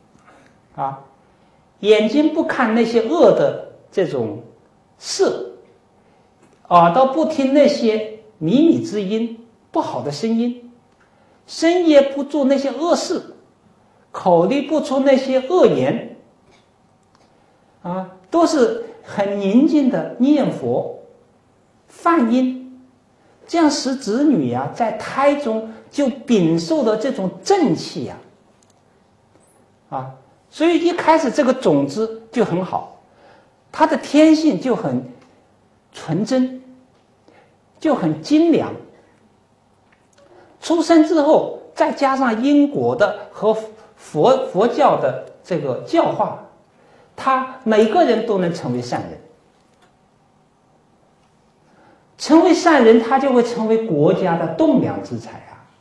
眼睛不看那些恶的这种事，耳朵不听那些靡靡之音不好的声音，深夜不做那些恶事，口里不出那些恶言都是很宁静的念佛梵音，这样使子女在胎中就禀受了这种正气所以一开始这个种子就很好，它的天性就很纯真，就很精良。出生之后再加上因果的和佛教的这个教化，他每个人都能成为善人。成为善人，他就会成为国家的栋梁之才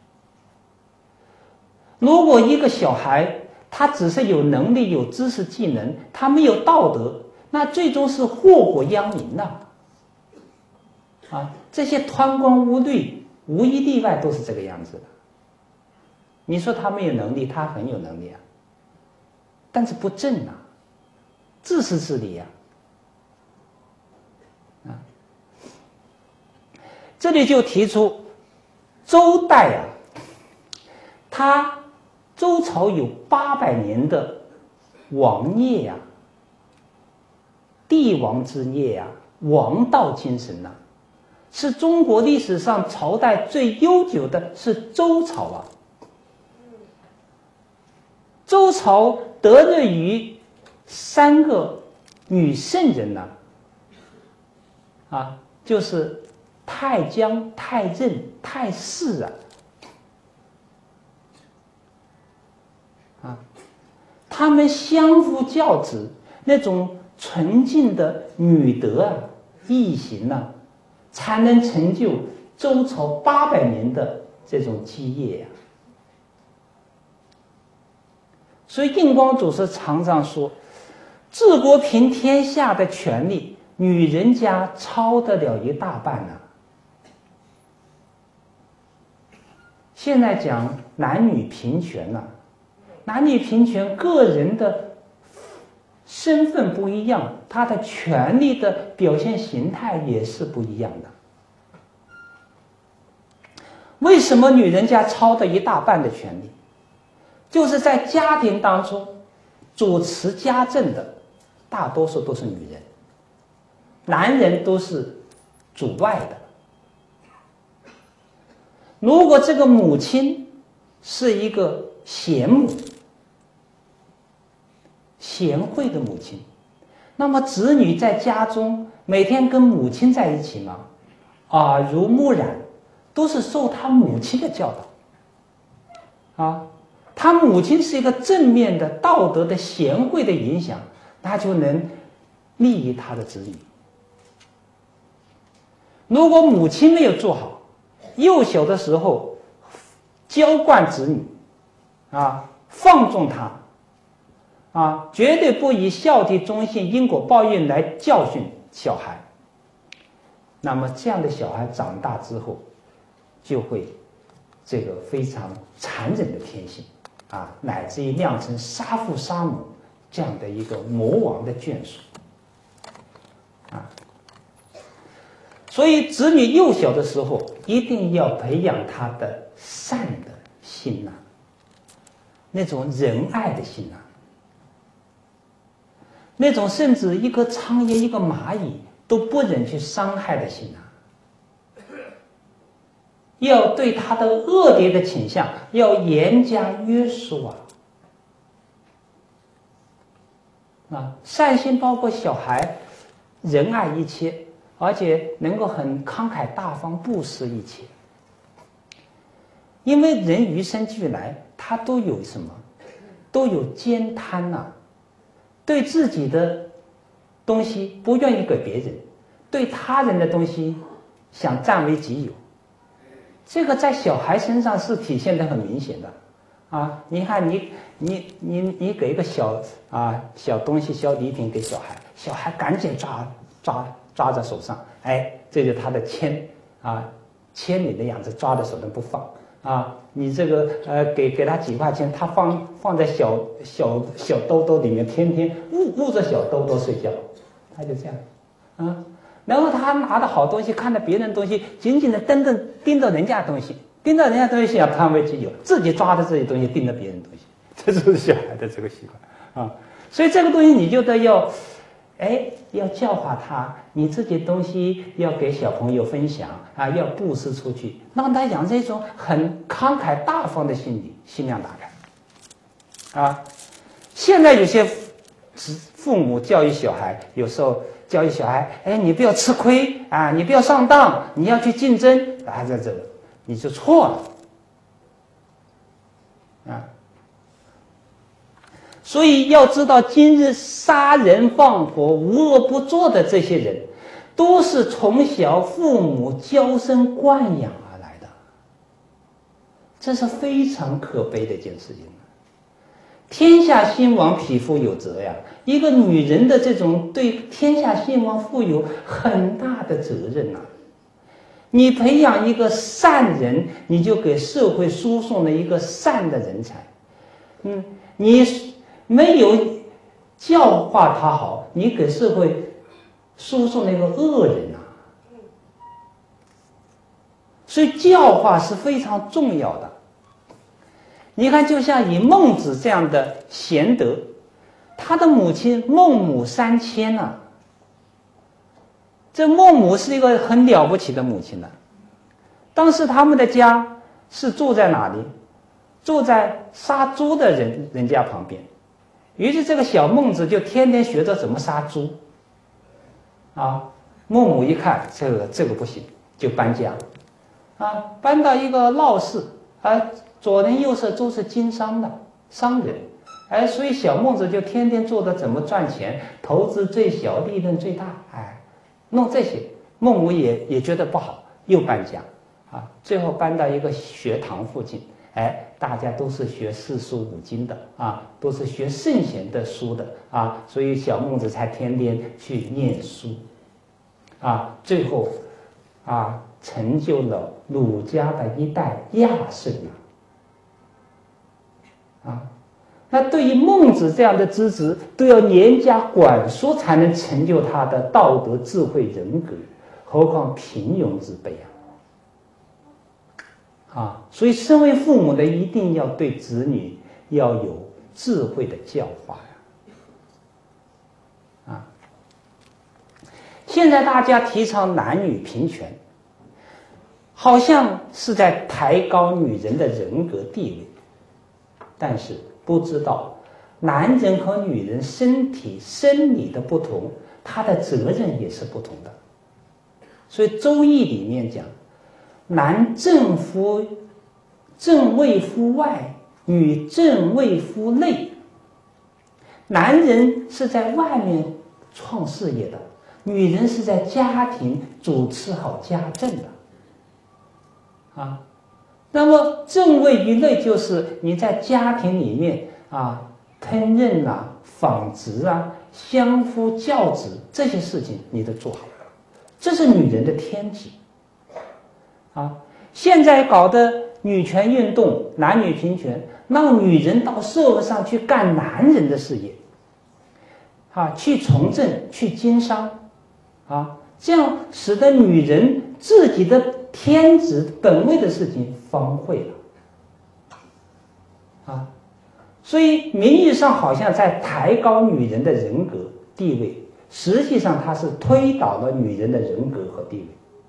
如果一个小孩他只是有能力有知识技能，他没有道德，那最终是祸国殃民这些贪官污吏无一例外都是这个样子的。你说他没有能力，他很有能力但是不正自私自利这里就提出周代他周朝有800年的王业帝王之业王道精神是中国历史上朝代最悠久的是周朝周朝得任于3个女圣人就是太姜、太任、太氏他们相夫教子，那种纯净的女德义行才能成就周朝800年的这种基业所以印光祖师常常说，治国平天下的权力，女人家操得了一大半现在讲男女平权男女平权，个人的身份不一样，他的权利的表现形态也是不一样的。为什么女人家操的一大半的权利？就是在家庭当中主持家政的大多数都是女人，男人都是主外的。如果这个母亲是一个贤母，贤惠的母亲，那么子女在家中每天跟母亲在一起耳濡目染，都是受他母亲的教导他母亲是一个正面的道德的贤惠的影响，他就能利益他的子女。如果母亲没有做好，幼小的时候娇惯子女放纵他绝对不以孝悌忠信因果报应来教训小孩，那么这样的小孩长大之后就会这个非常残忍的天性乃至于酿成杀父杀母这样的一个魔王的眷属所以子女幼小的时候一定要培养他的善的心那种仁爱的心那种甚至一个苍蝇一个蚂蚁都不忍去伤害的心要对他的恶劣的倾向要严加约束善心包括小孩仁爱一切，而且能够很慷慨大方布施一切。因为人与生俱来他都有什么？都有兼贪对自己的东西不愿意给别人，对他人的东西想占为己有这个在小孩身上是体现得很明显的，啊，你看你给一个小东西小礼品给小孩，小孩赶紧抓在手上，哎，这就是他的牵你的样子，抓在手上不放啊。你这个给他几块钱，他放在小兜兜里面，天天捂着小兜兜睡觉，他就这样，啊。然后他拿的好东西，看到别人的东西，紧紧的盯着人家的东西，想贪为己有，自己抓着这些东西盯着别人的东西，这就是小孩的这个习惯啊。所以这个东西你就得要教化他，你自己的东西要给小朋友分享啊，要布施出去，让他养成一种很慷慨大方的心理，心量打开啊。现在有些父母教育小孩，有时候教育小孩，哎，你不要吃亏啊，你不要上当，你要去竞争啊，这个你就错了啊。所以要知道，今日杀人放火无恶不作的这些人，都是从小父母娇生惯养而来的，这是非常可悲的一件事情。天下兴亡，匹夫有责呀！一个女人的这种对天下兴亡负有很大的责任呐。你培养一个善人，你就给社会输送了一个善的人才。你没有教化他好，你给社会输送了一个恶人呐。所以教化是非常重要的。你看，就像以孟子这样的贤德，他的母亲孟母三迁啊，这孟母是一个很了不起的母亲呢。当时他们的家是住在哪里？住在杀猪的人家旁边。于是这个小孟子就天天学着怎么杀猪啊。孟母一看这个不行，就搬家啊，搬到一个闹市啊。左邻右舍都是经商的商人，哎，所以小孟子就天天做的怎么赚钱，投资最小，利润最大，哎，弄这些。孟母也觉得不好，又搬家啊，最后搬到一个学堂附近，哎，大家都是学四书五经的啊，都是学圣贤的书的啊，所以小孟子才天天去念书啊，最后啊成就了儒家的一代亚圣啊，那对于孟子这样的知识，都要严加管束，才能成就他的道德、智慧、人格，何况平庸之辈啊！所以，身为父母的一定要对子女要有智慧的教化啊！现在大家提倡男女平权，好像是在抬高女人的人格地位。但是不知道，男人和女人身体生理的不同，他的责任也是不同的。所以《周易》里面讲，男正为夫外，女正为夫内。男人是在外面创事业的，女人是在家庭主持好家政的啊。那么正位于内，就是你在家庭里面啊，烹饪啊、纺织啊、相夫教子这些事情你都做好了，这是女人的天职啊。现在搞的女权运动、男女平权，让女人到社会上去干男人的事业啊，去从政、去经商啊，这样使得女人自己的天职本位的事情荒废了啊，所以名义上好像在抬高女人的人格地位，实际上它是推倒了女人的人格和地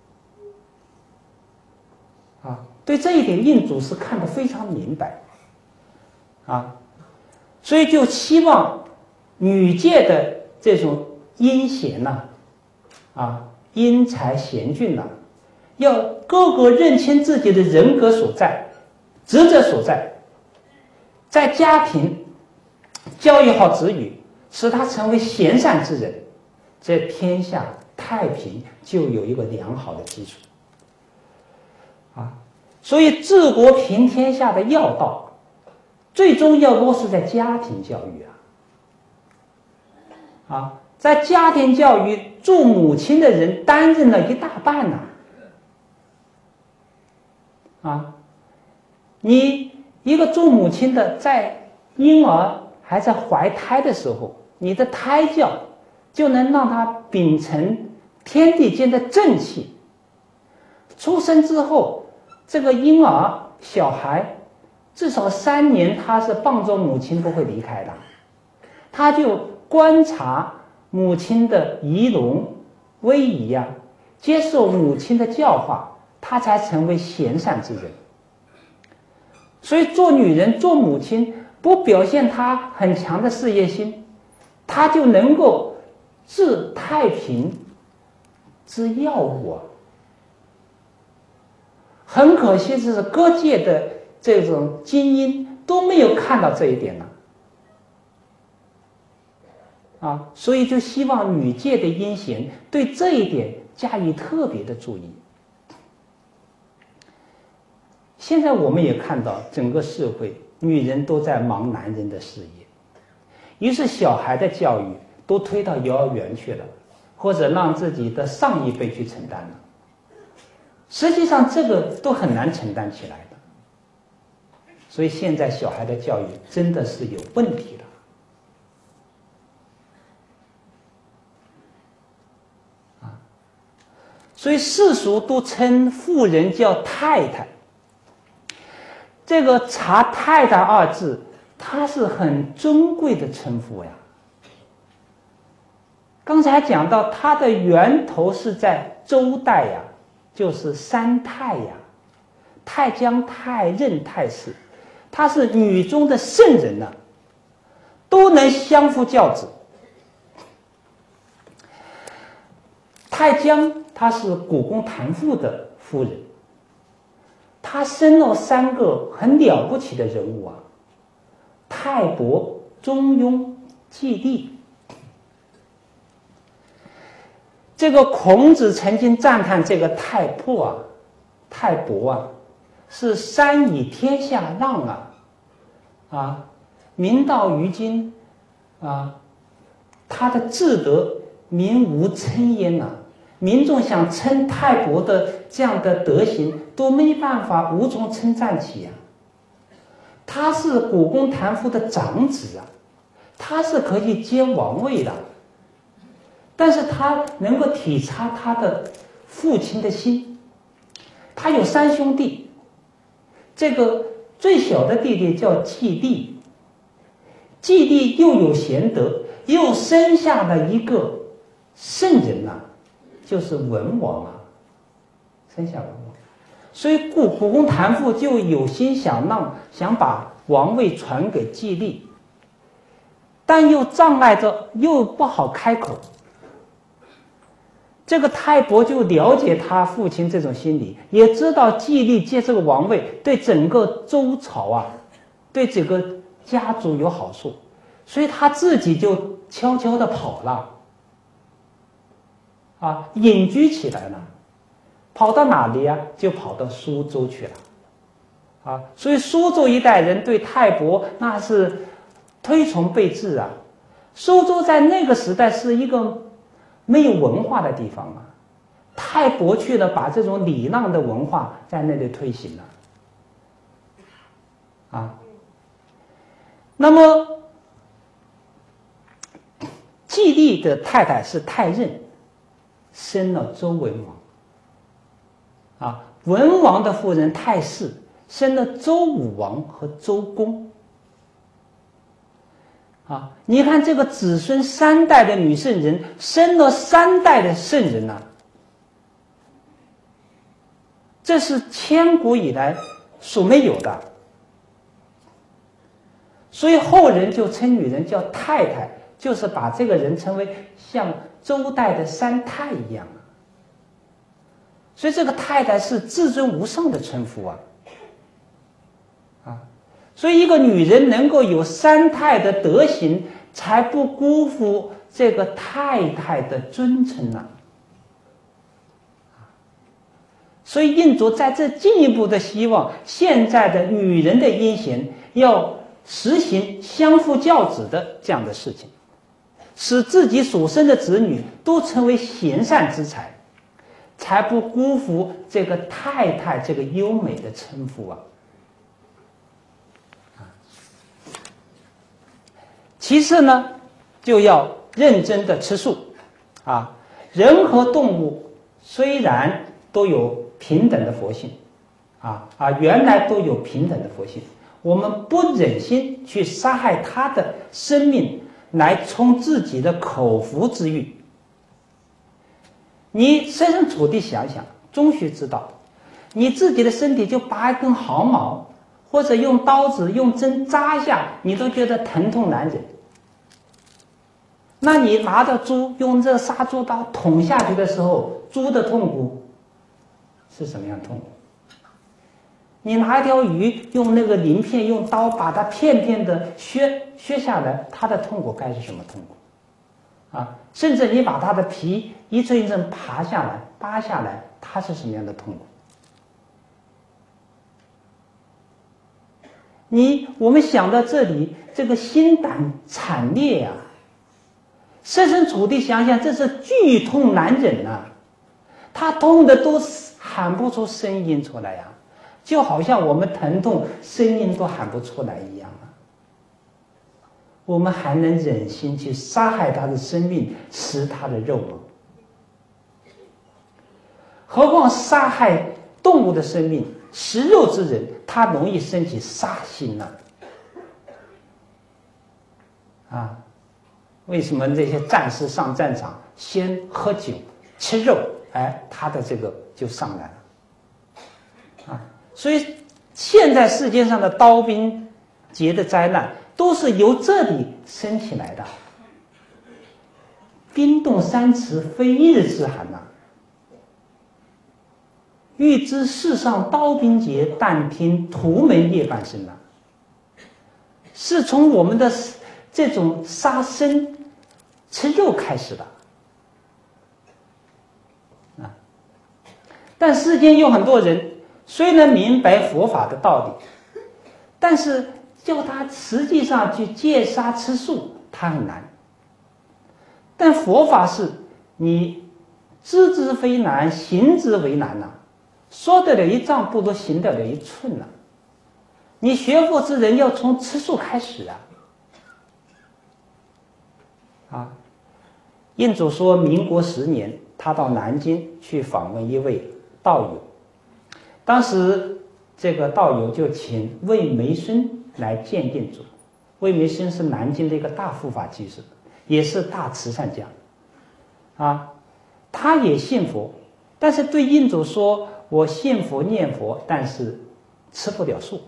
位啊。对这一点，印祖是看得非常明白啊，所以就期望女界的这种阴贤呐啊，因才贤俊呐，要个个认清自己的人格所在、职责所在，在家庭教育好子女，使他成为贤善之人，这天下太平就有一个良好的基础啊。 所以治国平天下的要道，最终要落实在家庭教育在家庭教育，做母亲的人担任了一大半你一个做母亲的，在婴儿还在怀胎的时候，你的胎教就能让他秉承天地间的正气。出生之后，这个婴儿小孩至少3年他是傍着母亲不会离开的，他就观察母亲的仪容威仪接受母亲的教化，他才成为贤善之人。所以做女人做母亲不表现她很强的事业心，她就能够治太平之要务很可惜是各界的这种精英都没有看到这一点所以就希望女界的英贤对这一点加以特别的注意。现在我们也看到整个社会女人都在忙男人的事业，于是小孩的教育都推到幼儿园去了，或者让自己的上一辈去承担了。实际上这个都很难承担起来的，所以现在小孩的教育真的是有问题的。所以世俗都称妇人叫太太，这个查太太2字它是很尊贵的称呼呀。刚才讲到它的源头是在周代就是3太太姜、太任、太氏，她是女中的圣人都能相夫教子。太姜她是古公谭父的夫人，她生了3个很了不起的人物泰伯、中庸、季历。这个孔子曾经赞叹这个泰伯是3以天下让民到于今他的至德民无称焉民众想称泰伯的这样的德行都没办法，无从称赞起他是古公谭父的长子他是可以接王位的，但是他能够体察他的父亲的心。他有3兄弟，这个最小的弟弟叫季历，季历又有贤德，又生下了一个圣人就是文王生下文王。所以古公谭父就有心想把王位传给季历，但又障碍着，又不好开口。这个泰伯就了解他父亲这种心理，也知道季历接这个王位对整个周朝对整个家族有好处，所以他自己就悄悄地跑了隐居起来了。跑到哪里就跑到苏州去了所以苏州一带人对泰伯那是推崇备至苏州在那个时代是一个没有文化的地方泰伯去了，把这种礼让的文化在那里推行了那么季历的太太是太任，生了周文王文王的夫人太氏生了周武王和周公你看这个子孙3代的女圣人生了3代的圣人这是千古以来所没有的。所以后人就称女人叫太太，就是把这个人称为像周代的3太一样所以这个太太是至尊无上的称呼所以一个女人能够有3太的德行，才不辜负这个太太的尊称所以印祖在这进一步的希望现在的女人的阴行要实行相夫教子的这样的事情，使自己所生的子女都成为贤善之才，才不辜负这个太太这个优美的称呼啊。其次呢，就要认真的吃素啊。人和动物虽然都有平等的佛性原来都有平等的佛性，我们不忍心去杀害他的生命来充自己的口腹之欲。你设身处地想想，终须知道，你自己的身体就拔一根毫毛，或者用刀子用针扎一下，你都觉得疼痛难忍。那你拿着猪用这杀猪刀捅下去的时候，猪的痛苦是什么样的痛苦？你拿一条鱼用那个鳞片用刀把它片片的削下来，它的痛苦该是什么痛苦啊？甚至你把它的皮一寸一寸扒下来，它是什么样的痛苦？我们想到这里，这个心胆惨烈啊，设身处地想想，这是剧痛难忍啊，他痛的都喊不出声音出来呀，就好像我们疼痛声音都喊不出来一样啊。我们还能忍心去杀害他的生命，食他的肉吗？何况杀害动物的生命，食肉之人，他容易生起杀心呢？为什么这些战士上战场先喝酒吃肉，他的这个就上来了所以现在世界上的刀兵劫的灾难都是由这里生起来的。冰冻三尺非一日之寒呐！欲知世上刀兵劫，但听屠门夜半声呐！是从我们的这种杀生吃肉开始的但世间有很多人虽然明白佛法的道理，但是叫他实际上去戒杀吃素，他很难。但佛法是你知之非难，行之为难呐。说得了一丈，不如行得了一寸呐。你学佛之人要从吃素开始印祖说民国10年，他到南京去访问一位道友，当时这个道友就请魏梅孙来见印祖。魏梅孙是南京的一个大护法居士，也是大慈善家他也信佛，但是对印祖说，我信佛念佛，但是吃不了素。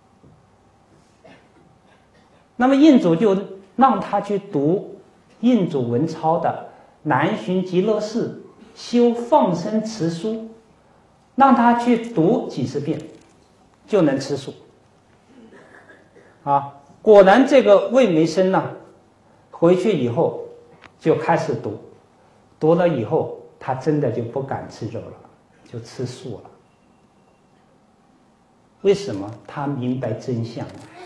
那么印祖就让他去读印祖文钞的南巡极乐寺修放生持书，让他去读几十遍就能吃素果然这个魏梅生呢，回去以后就开始读了以后，他真的就不敢吃肉了，就吃素了。为什么？他明白真相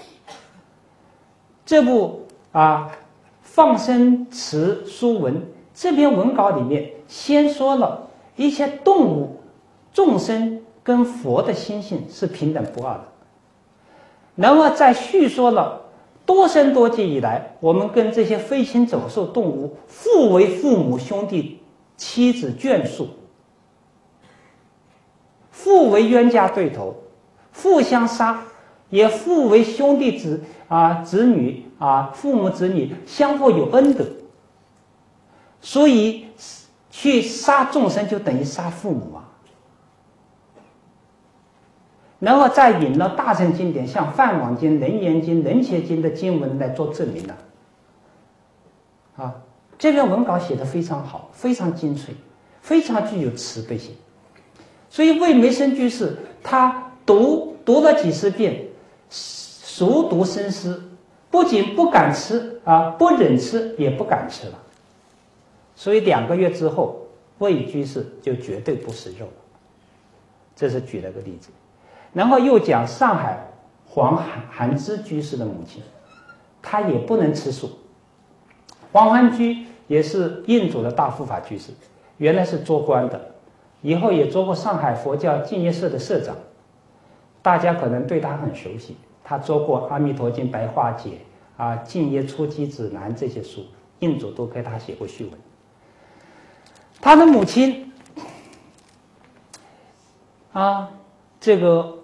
这部放生持书文这篇文稿里面，先说了一切动物众生跟佛的心性是平等不二的，然后再叙说了多生多劫以来，我们跟这些飞禽走兽动物互为父母兄弟妻子眷属，互为冤家对头，互相杀，也互为兄弟子女父母子女相互有恩德，所以去杀众生就等于杀父母然后再引了大乘经典，像《梵网经》《楞严经》《楞伽经》的经文来做证明这篇文稿写得非常好，非常精粹，非常具有慈悲心。所以魏梅生居士他读了几十遍，熟读深思，不仅不敢吃不忍吃，也不敢吃了。所以2个月之后，魏居士就绝对不食肉了。 这是举了个例子。然后又讲上海黄寒之居士的母亲，她也不能吃素。黄寒居也是印度的大护法居士，原来是做官的，以后也做过上海佛教净业社的社长，大家可能对他很熟悉。他做过《阿弥陀经白话解》啊，《净业初级指南》这些书，印度都给他写过序文。他的母亲啊，这个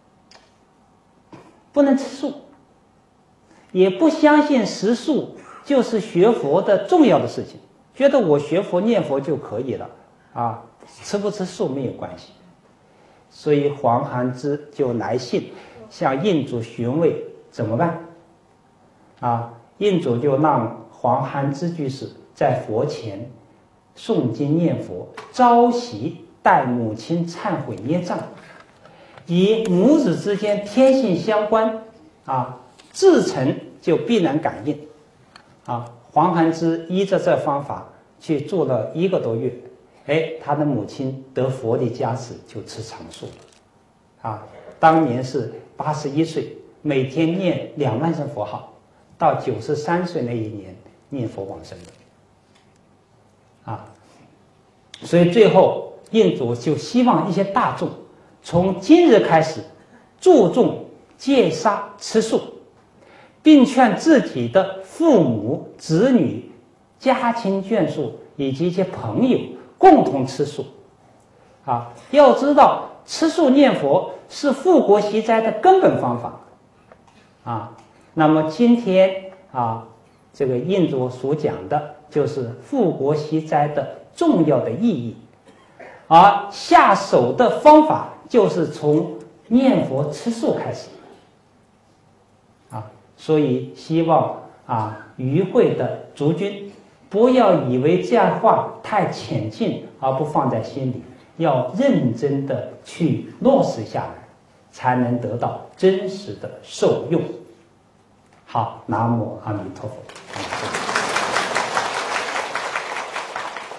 不能吃素，也不相信食素就是学佛的重要的事情，觉得我学佛念佛就可以了啊，吃不吃素没有关系。所以黄寒之就来信向印主询问怎么办啊？印主就让黄寒之居士在佛前诵经念佛，朝夕代母亲忏悔孽障，以母子之间天性相关啊，至诚就必然感应啊。黄寒之依着这方法去做了1个多月，他的母亲得佛的加持，就吃长素了啊。当年是81岁，每天念2万声佛号，到93岁那一年念佛往生的啊。所以最后印主就希望一些大众从今日开始注重戒杀吃素，并劝自己的父母、子女、家亲眷属以及一些朋友共同吃素啊。要知道吃素念佛是复国息灾的根本方法啊。那么今天啊，这个印主所讲的就是复国息灾的重要的意义，而下手的方法就是从念佛吃素开始啊。所以希望与会的族君不要以为这样话太浅近而不放在心里，要认真的去落实下来，才能得到真实的受用。好，南无阿弥陀佛。